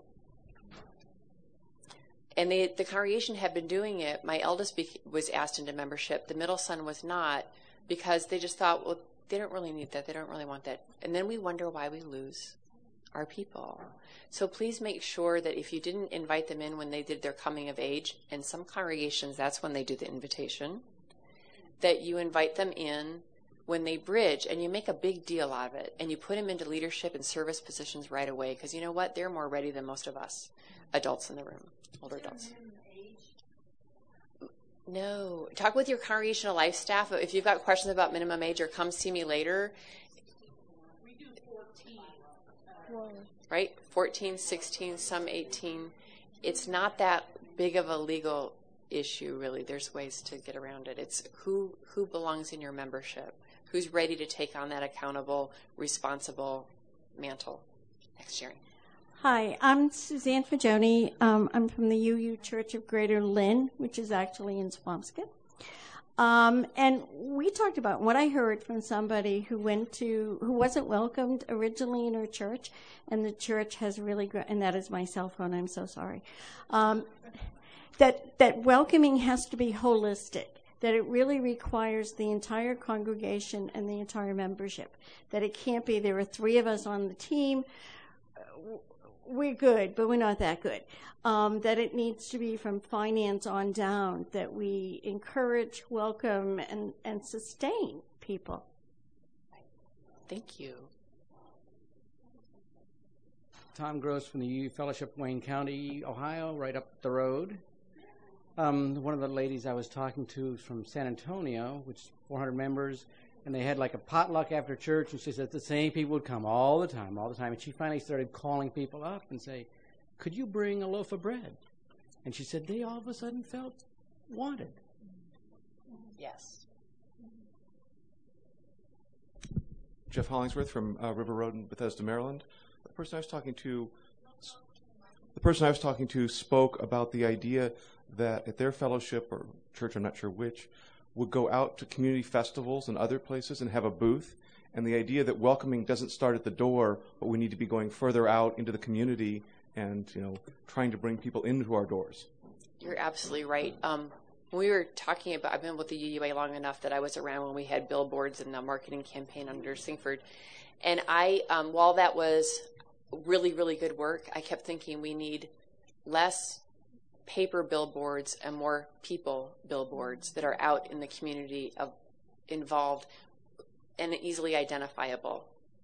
And they, the congregation had been doing it. My eldest be, was asked into membership. The middle son was not, because they just thought, well, they don't really need that. They don't really want that. And then we wonder why we lose our people. So please make sure that if you didn't invite them in when they did their coming of age, and some congregations, that's when they do the invitation, that you invite them in when they bridge, and you make a big deal out of it, and you put them into leadership and service positions right away, because you know what? They're more ready than most of us adults in the room, older adults. No. Talk with your congregational life staff. If you've got questions about minimum age, or come see me later. We do fourteen. Right? fourteen, sixteen, some eighteen. It's not that big of a legal issue, really. There's ways to get around it. It's who who belongs in your membership, who's ready to take on that accountable, responsible mantle. Next, Sherry. Hi, I'm Suzanne Fagioni. Um, I'm from the U U Church of Greater Lynn, which is actually in Swampscott. Um, and we talked about what I heard from somebody who went to, who wasn't welcomed originally in her church, and the church has really grown, and that is my cell phone, I'm so sorry. Um, that, that welcoming has to be holistic, that it really requires the entire congregation and the entire membership, that it can't be, there are three of us on the team, we're good, but we're not that good. Um, that it needs to be from finance on down, that we encourage, welcome, and, and sustain people. Thank you. Tom Gross from the U U Fellowship, Wayne County, Ohio, right up the road. Um, one of the ladies I was talking to is from San Antonio, which is four hundred members, and they had like a potluck after church, and she said the same people would come all the time, all the time. And she finally started calling people up and say, could you bring a loaf of bread? And she said they all of a sudden felt wanted. Yes. Jeff Hollingsworth from uh, River Road in Bethesda, Maryland. The person I was talking to, the person I was talking to spoke about the idea that at their fellowship or church, I'm not sure which, would go out to community festivals and other places and have a booth. And the idea that welcoming doesn't start at the door, but we need to be going further out into the community and, you know, trying to bring people into our doors. You're absolutely right. Um, we were talking about, I've been with the U U A long enough that I was around when we had billboards and the marketing campaign under Singford. And I, um, while that was really, really good work, I kept thinking we need less paper billboards and more people billboards that are out in the community of involved and easily identifiable.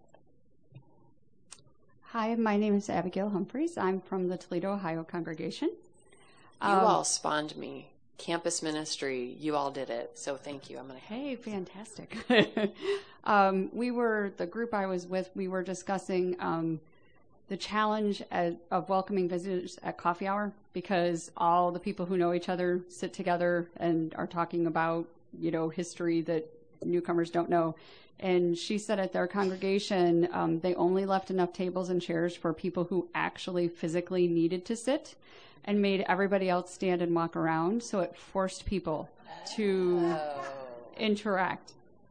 Hi, my name is Abigail Humphreys. I'm from the Toledo, Ohio congregation. You um, all spawned me. Campus ministry, you all did it. So thank you. I'm gonna. Hey, fantastic. um, we were, the group I was with, we were discussing um, the challenge as, of welcoming visitors at coffee hour, because all the people who know each other sit together and are talking about, you know, history that newcomers don't know. And she said at their congregation, um, they only left enough tables and chairs for people who actually physically needed to sit, and made everybody else stand and walk around. So it forced people to oh. interact.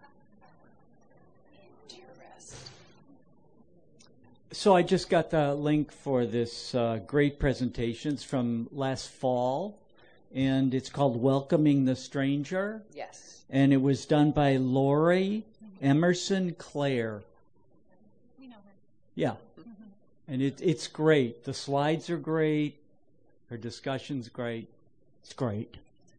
So I just got the link for this uh, great presentations from last fall, and it's called Welcoming the Stranger. Yes. And it was done by Lori Emerson Claire. We know her. Yeah. Mm-hmm. And it, it's great. The slides are great. Our discussion's great. It's great.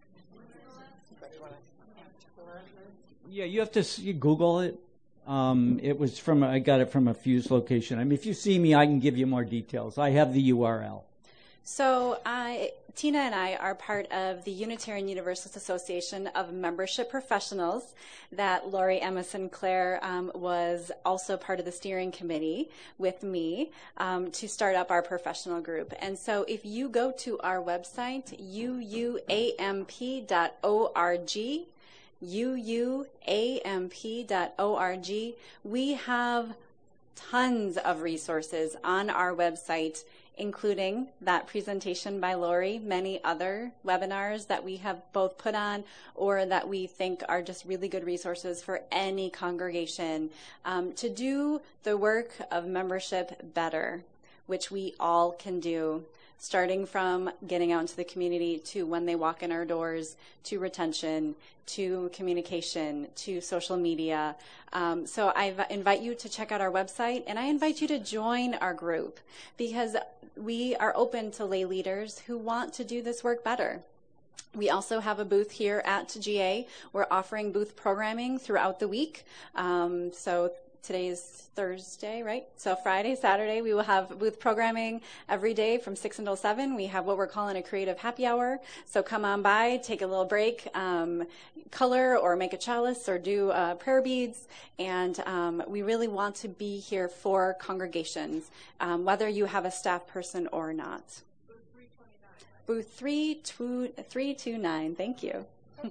Yeah, you have to s- you Google it. Um, it was from, I got it from a Fuse location. I mean, if you see me, I can give you more details. I have the U R L. So I, Tina and I are part of the Unitarian Universalist Association of Membership Professionals that Lori Emma Sinclair um, was also part of the steering committee with me um, to start up our professional group. And so if you go to our website, u u a m p dot org, u u a m p dot org, we have tons of resources on our website, including that presentation by Lori, many other webinars that we have both put on or that we think are just really good resources for any congregation um, to do the work of membership better, which we all can do, starting from getting out into the community to when they walk in our doors, to retention, to communication, to social media. Um, so I v- invite you to check out our website, and I invite you to join our group because we are open to lay leaders who want to do this work better. We also have a booth here at G A. We're offering booth programming throughout the week. Um, so today's Thursday, right? So Friday, Saturday, we will have booth programming every day from six until seven. We have what we're calling a creative happy hour. So come on by, take a little break, um, color or make a chalice or do uh, prayer beads. And um, we really want to be here for congregations, um, whether you have a staff person or not. Booth three two nine. Thank you.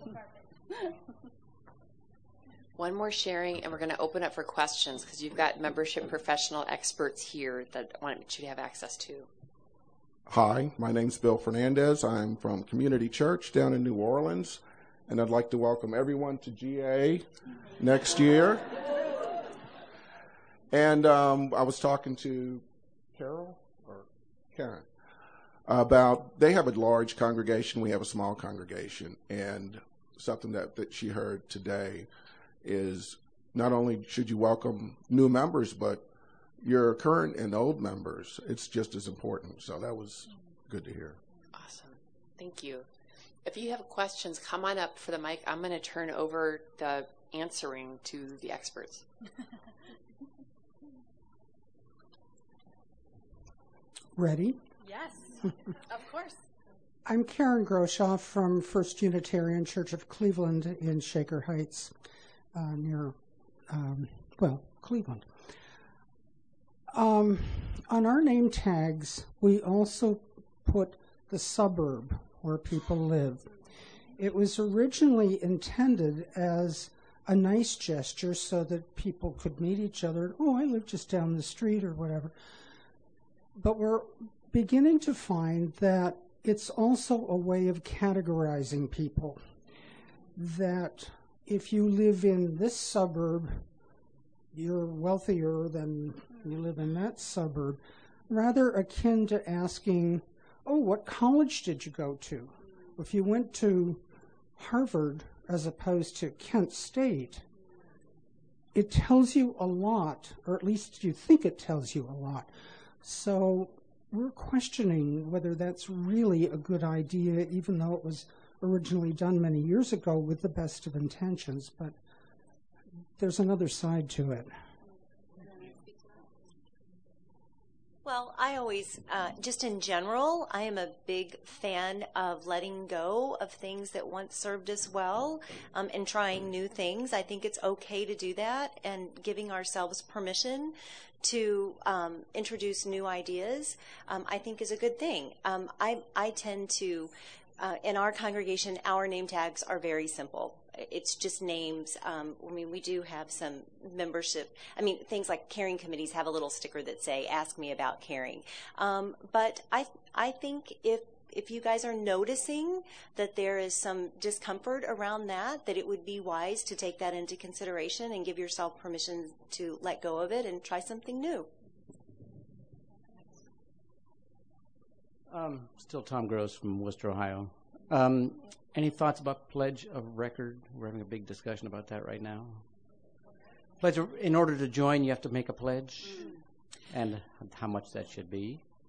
One more sharing, and we're going to open up for questions because you've got membership professional experts here that I want you to have access to. Hi, my name's Bill Fernandez. I'm from Community Church down in New Orleans, and I'd like to welcome everyone to G A next year. And um, I was talking to Carol or Karen about, they have a large congregation, we have a small congregation, and something that, that she heard today is not only should you welcome new members, but your current and old members. It's just as important. So that was good to hear. Awesome. Thank you. If you have questions, come on up for the mic. I'm going to turn over the answering to the experts. Ready? Yes, of course. I'm Karen Groshoff from First Unitarian Church of Cleveland in Shaker Heights, uh, near, um, well, Cleveland. Um, on our name tags, we also put the suburb where people live. It was originally intended as a nice gesture so that people could meet each other. Oh, I live just down the street or whatever. But we're beginning to find that it's also a way of categorizing people. That if you live in this suburb, you're wealthier than you live in that suburb, rather akin to asking, oh, what college did you go to? If you went to Harvard as opposed to Kent State, it tells you a lot, or at least you think it tells you a lot. So we're questioning whether that's really a good idea, even though it was originally done many years ago with the best of intentions, but there's another side to it. Well, I always, uh, just in general, I am a big fan of letting go of things that once served us well um, and trying new things. I think it's okay to do that and giving ourselves permission to um, introduce new ideas, um, I think is a good thing. Um, I, I tend to, uh, in our congregation, our name tags are very simple. It's just names. Um, I mean, we do have some membership. I mean, things like caring committees have a little sticker that say, ask me about caring. Um, but I I think if if you guys are noticing that there is some discomfort around that, that it would be wise to take that into consideration and give yourself permission to let go of it and try something new. Um, still Tom Gross from Worcester, Ohio. Um, Any thoughts about Pledge of Record? We're having a big discussion about that right now. Pledge of, in order to join, you have to make a pledge, and how much that should be.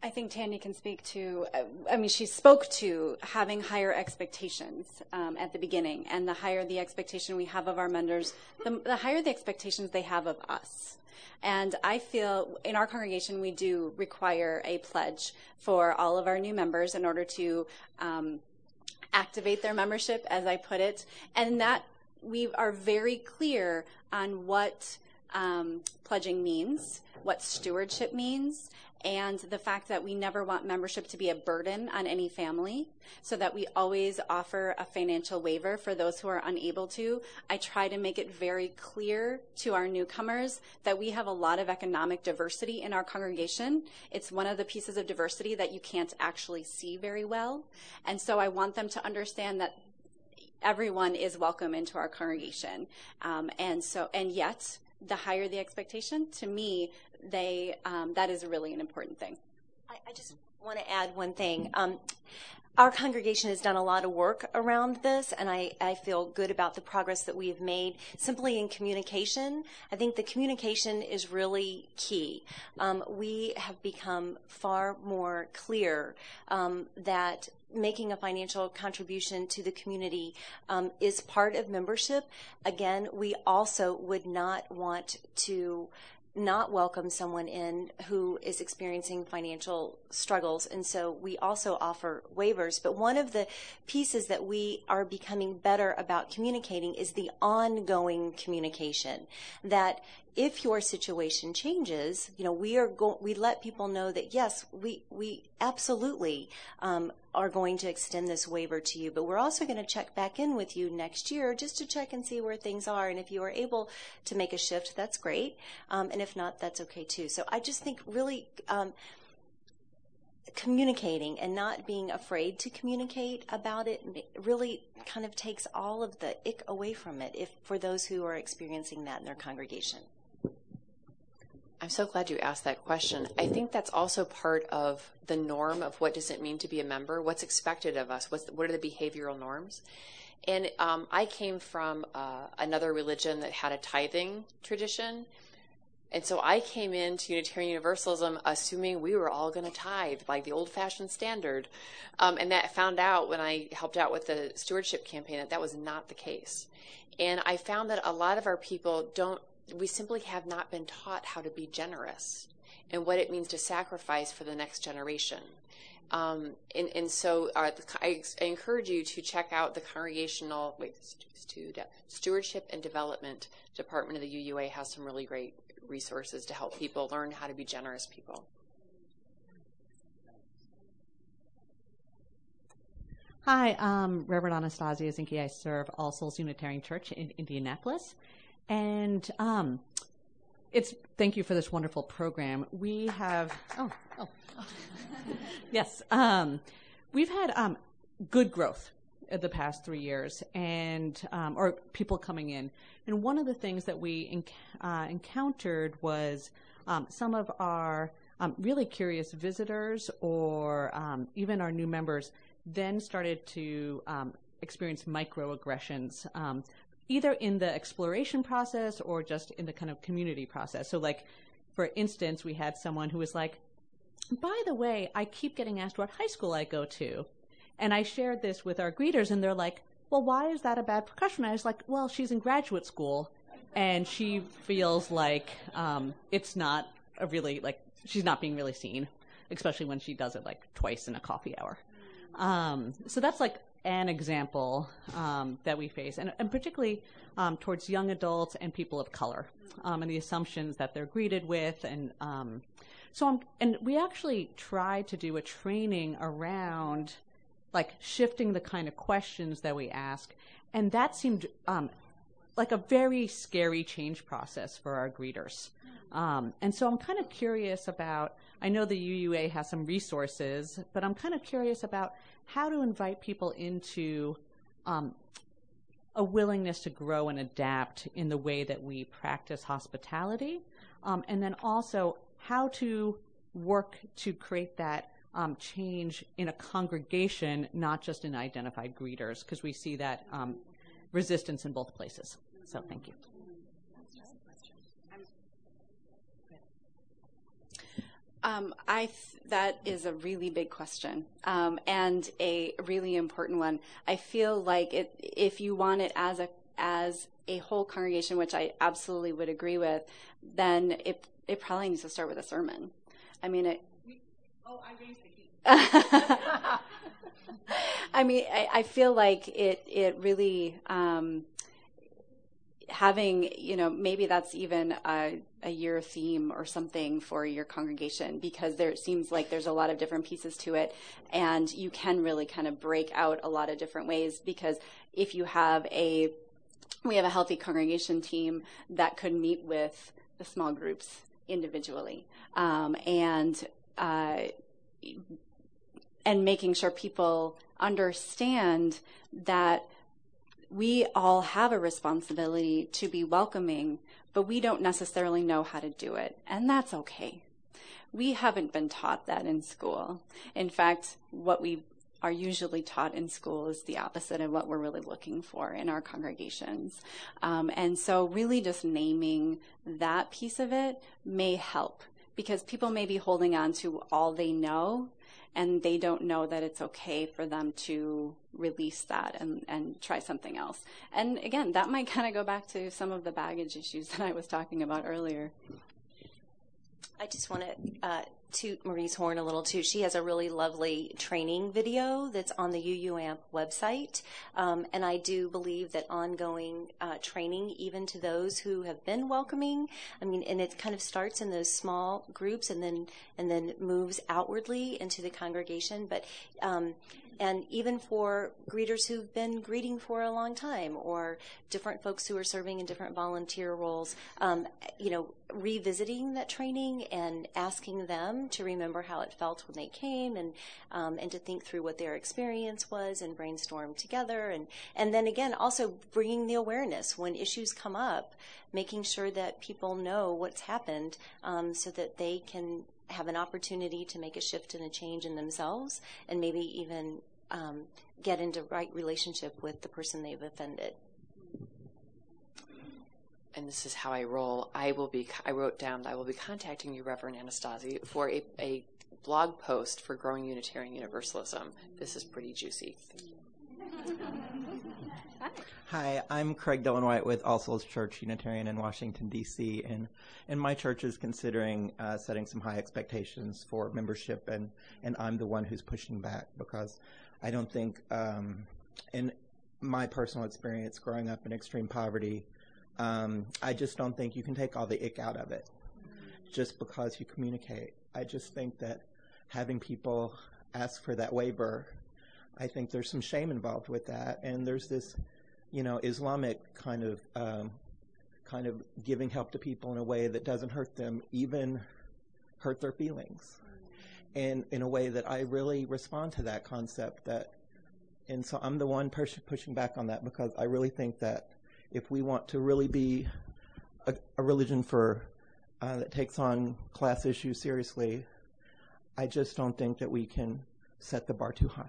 I think Tanya can speak to, uh, I mean, she spoke to having higher expectations um, at the beginning, and the higher the expectation we have of our members, the, the higher the expectations they have of us. And I feel in our congregation, we do require a pledge for all of our new members in order to um, activate their membership, as I put it, and that we are very clear on what um, pledging means, what stewardship means, and the fact that we never want membership to be a burden on any family, so that we always offer a financial waiver for those who are unable to. I try to make it very clear to our newcomers that we have a lot of economic diversity in our congregation. It's one of the pieces of diversity that you can't actually see very well. And so I want them to understand that everyone is welcome into our congregation. Um, and so, and yet, the higher the expectation, to me, they um, that is really an important thing. I, I just want to add one thing. Um, our congregation has done a lot of work around this, and I, I feel good about the progress that we have made simply in communication. I think the communication is really key. Um, we have become far more clear um, that making a financial contribution to the community um, is part of membership. Again, we also would not want to not welcome someone in who is experiencing financial struggles, and so we also offer waivers. But one of the pieces that we are becoming better about communicating is the ongoing communication, that if your situation changes, you know, we are go- we let people know that yes, we we absolutely um, are going to extend this waiver to you, but we're also going to check back in with you next year just to check and see where things are. And if you are able to make a shift, that's great. Um, and if not, that's okay too. So I just think really um, communicating and not being afraid to communicate about it really kind of takes all of the ick away from it if for those who are experiencing that in their congregation. I'm so glad you asked that question. I think that's also part of the norm of what does it mean to be a member, what's expected of us, what's the, what are the behavioral norms. And um, I came from uh, another religion that had a tithing tradition. And so I came into Unitarian Universalism assuming we were all going to tithe, like the old-fashioned standard. Um, and that found out when I helped out with the stewardship campaign that that was not the case. And I found that a lot of our people don't, we simply have not been taught how to be generous and what it means to sacrifice for the next generation. Um, and, and so uh, I, I encourage you to check out the Congregational wait, Stewardship and Development Department of the U U A has some really great resources to help people learn how to be generous people. Hi, um, Reverend Anastasia Zinke. I serve All Souls Unitarian Church in Indianapolis. And um, it's thank you for this wonderful program. We have oh oh yes um, we've had um, good growth in the past three years, and um, or people coming in. And one of the things that we enc- uh, encountered was um, some of our um, really curious visitors, or um, even our new members, then started to um, experience microaggressions. Um, either in the exploration process or just in the kind of community process. So like, for instance, we had someone who was like, by the way, I keep getting asked what high school I go to. And I shared this with our greeters, and they're like, well, why is that a bad percussion? I was like, well, she's in graduate school, and she feels like um, it's not a really, like, she's not being really seen, especially when she does it, like, twice in a coffee hour. Um, so that's, like, an example um, that we face, and, and particularly um, towards young adults and people of color, um, and the assumptions that they're greeted with. And um, so, I'm, and we actually tried to do a training around like shifting the kind of questions that we ask, and that seemed um, like a very scary change process for our greeters. Um, and so I'm kind of curious about, I know the U U A has some resources, but I'm kind of curious about how to invite people into um, a willingness to grow and adapt in the way that we practice hospitality, um, and then also how to work to create that um, change in a congregation, not just in identified greeters, because we see that um, resistance in both places. So thank you. Um, I th- that is a really big question, um, and a really important one. I feel like it, if you want it as a as a whole congregation, which I absolutely would agree with, then it it probably needs to start with a sermon. I mean, it. Oh, I raised the key. I mean, I, I feel like it it really. Um, having, you know, maybe that's even a, a year theme or something for your congregation, because there it seems like there's a lot of different pieces to it, and you can really kind of break out a lot of different ways, because if you have a, we have a healthy congregation team that could meet with the small groups individually, um, and uh, and making sure people understand that we all have a responsibility to be welcoming, but we don't necessarily know how to do it, and that's okay. We haven't been taught that in school. In fact, what we are usually taught in school is the opposite of what we're really looking for in our congregations. Um, and so really just naming that piece of it may help, because people may be holding on to all they know, and they don't know that it's okay for them to release that and, and try something else. And again, that might kind of go back to some of the baggage issues that I was talking about earlier. I just want to uh, toot Marie's horn a little too. She has a really lovely training video that's on the U U A M P website, um, and I do believe that ongoing uh, training, even to those who have been welcoming, I mean, and it kind of starts in those small groups and then and then moves outwardly into the congregation, but um, and even for greeters who've been greeting for a long time, or different folks who are serving in different volunteer roles, um, you know, revisiting that training and asking them to remember how it felt when they came, and um, and to think through what their experience was and brainstorm together, and and then again also bringing the awareness when issues come up, making sure that people know what's happened, um, so that they can have an opportunity to make a shift and a change in themselves, and maybe even um, get into right relationship with the person they've offended. And this is how I roll. I will be. I wrote down that I will be contacting you, Reverend Anastasi, for a, a blog post for Growing Unitarian Universalism. This is pretty juicy. Hi, I'm Craig Dillon White with All Souls Church Unitarian in Washington, D C, and, and my church is considering uh, setting some high expectations for membership, and, and I'm the one who's pushing back, because I don't think, um, in my personal experience growing up in extreme poverty, um, I just don't think you can take all the ick out of it just because you communicate. I just think that having people ask for that waiver, I think there's some shame involved with that, and there's this, you know, Islamic kind of um, kind of giving help to people in a way that doesn't hurt them, even hurt their feelings, and in a way that I really respond to that concept. That, and so I'm the one person pushing back on that, because I really think that if we want to really be a, a religion for uh, that takes on class issues seriously, I just don't think that we can set the bar too high.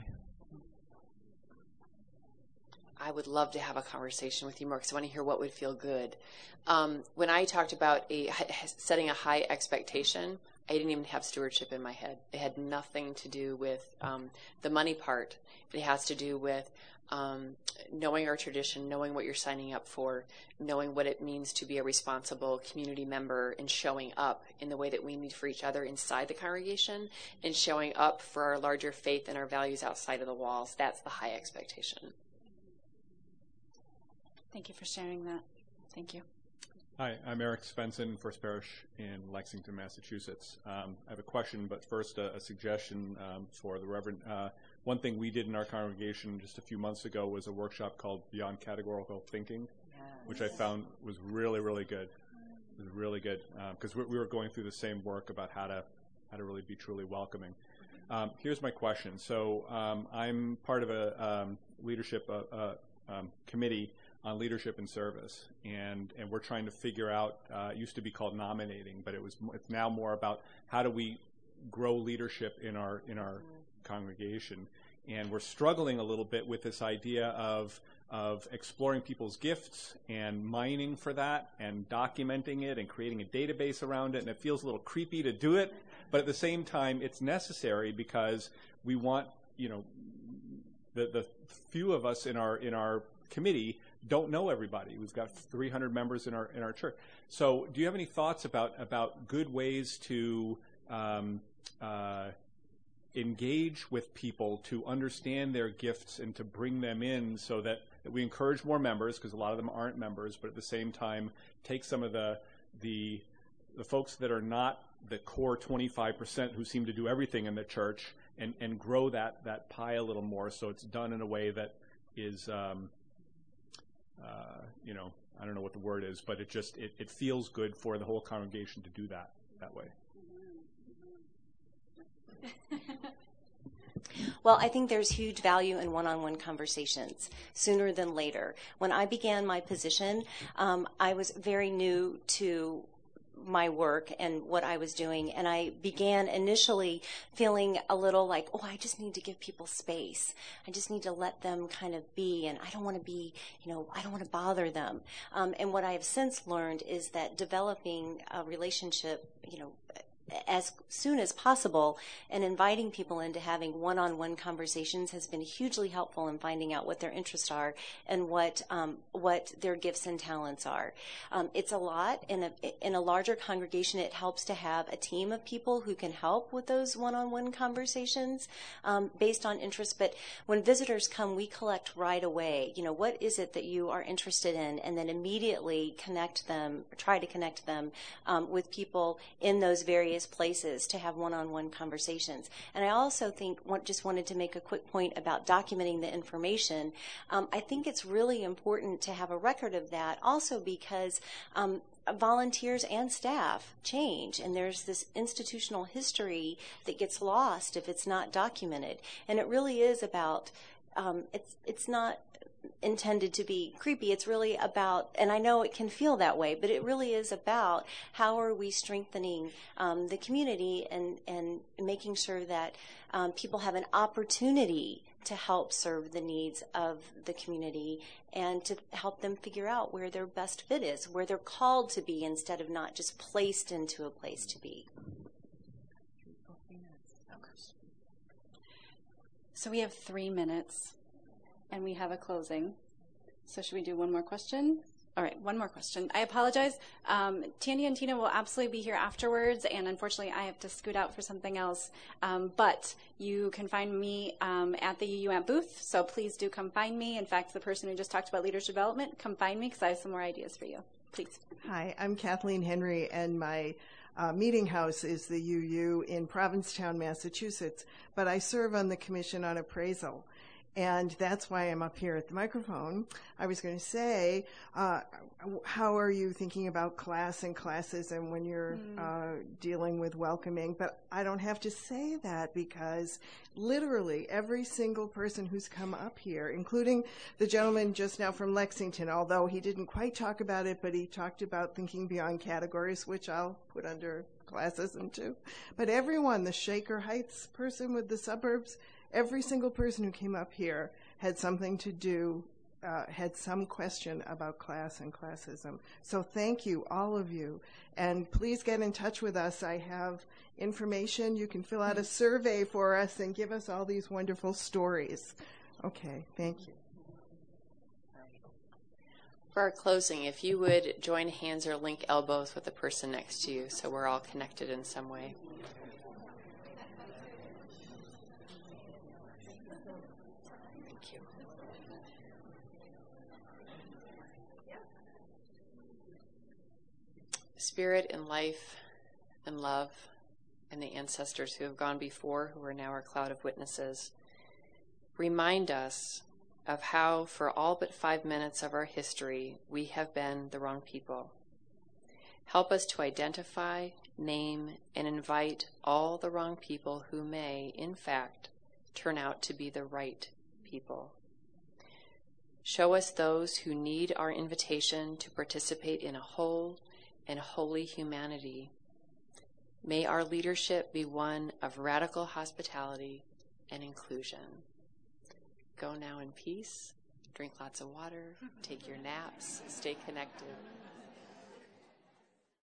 I would love to have a conversation with you more, because I want to hear what would feel good. Um, when I talked about a, setting a high expectation, I didn't even have stewardship in my head. It had nothing to do with um, the money part. It has to do with um, knowing our tradition, knowing what you're signing up for, knowing what it means to be a responsible community member, and showing up in the way that we need for each other inside the congregation, and showing up for our larger faith and our values outside of the walls. That's the high expectation. Thank you for sharing that. Thank you. Hi, I'm Eric Svensson, First Parish in Lexington, Massachusetts. Um, I have a question, but first a, a suggestion um, for the Reverend. Uh, one thing we did in our congregation just a few months ago was a workshop called Beyond Categorical Thinking, yes. which I found was really, really good. It was really good, because uh, we, we were going through the same work about how to how to really be truly welcoming. Um, here's my question. So um, I'm part of a um, leadership uh, uh, um, committee on leadership and service, and, and we're trying to figure out, uh, it used to be called nominating, but it was it's now more about how do we grow leadership in our in our congregation. And we're struggling a little bit with this idea of of exploring people's gifts and mining for that and documenting it and creating a database around it. And it feels a little creepy to do it, but at the same time, it's necessary because we want, you know, the, the few of us in our in our committee don't know everybody. We've got three hundred members in our in our church. So do you have any thoughts about, about good ways to um, uh, engage with people, to understand their gifts and to bring them in so that, that we encourage more members, because a lot of them aren't members, but at the same time take some of the the the folks that are not the core twenty-five percent who seem to do everything in the church and, and grow that, that pie a little more so it's done in a way that is, um, uh, you know, I don't know what the word is, but it just, it, it feels good for the whole congregation to do that that way. Well, I think there's huge value in one-on-one conversations sooner than later. When I began my position, um, I was very new to my work and what I was doing, and I began initially feeling a little like, oh, I just need to give people space. I just need to let them kind of be, and I don't want to be, you know, I don't want to bother them. Um, and what I have since learned is that developing a relationship, you know, as soon as possible and inviting people into having one-on-one conversations has been hugely helpful in finding out what their interests are and what um, what their gifts and talents are. Um, it's a lot. In a, in a larger congregation, it helps to have a team of people who can help with those one-on-one conversations um, based on interest. But when visitors come, we collect right away. You know, what is it that you are interested in? And then immediately connect them, try to connect them um, with people in those various places to have one-on-one conversations. And I also think, just wanted to make a quick point about documenting the information. Um, I think it's really important to have a record of that also because um, volunteers and staff change, and there's this institutional history that gets lost if it's not documented. And it really is about, um, it's it's not intended to be creepy. It's really about, and I know it can feel that way, but it really is about how are we strengthening um, the community and, and making sure that um, people have an opportunity to help serve the needs of the community and to help them figure out where their best fit is, where they're called to be instead of not just placed into a place to be. So we have three minutes. And we have a closing. So should we do one more question? All right, one more question. I apologize. Um, Tanya and Tina will absolutely be here afterwards, and unfortunately I have to scoot out for something else. Um, but you can find me um, at the U U A M P booth, so please do come find me. In fact, the person who just talked about leadership development, come find me because I have some more ideas for you. Please. Hi, I'm Kathleen Henry, and my uh, meeting house is the U U in Provincetown, Massachusetts, but I serve on the Commission on Appraisal. And that's why I'm up here at the microphone. I was going to say, uh, how are you thinking about class and classism when you're mm. uh, dealing with welcoming? But I don't have to say that because literally every single person who's come up here, including the gentleman just now from Lexington, although he didn't quite talk about it, but he talked about thinking beyond categories, which I'll put under classism too. But everyone, the Shaker Heights person with the suburbs, every single person who came up here had something to do, uh, had some question about class and classism. So thank you, all of you. And please get in touch with us. I have information. You can fill out a survey for us and give us all these wonderful stories. Okay, thank you. For our closing, if you would join hands or link elbows with the person next to you so we're all connected in some way. Spirit and life and love and the ancestors who have gone before, who are now our cloud of witnesses, remind us of how for all but five minutes of our history we have been the wrong people. Help us to identify, name, and invite all the wrong people who may, in fact, turn out to be the right people. Show us those who need our invitation to participate in a whole and holy humanity. May our leadership be one of radical hospitality and inclusion. Go now in peace. drink lots of water, take your naps, stay connected.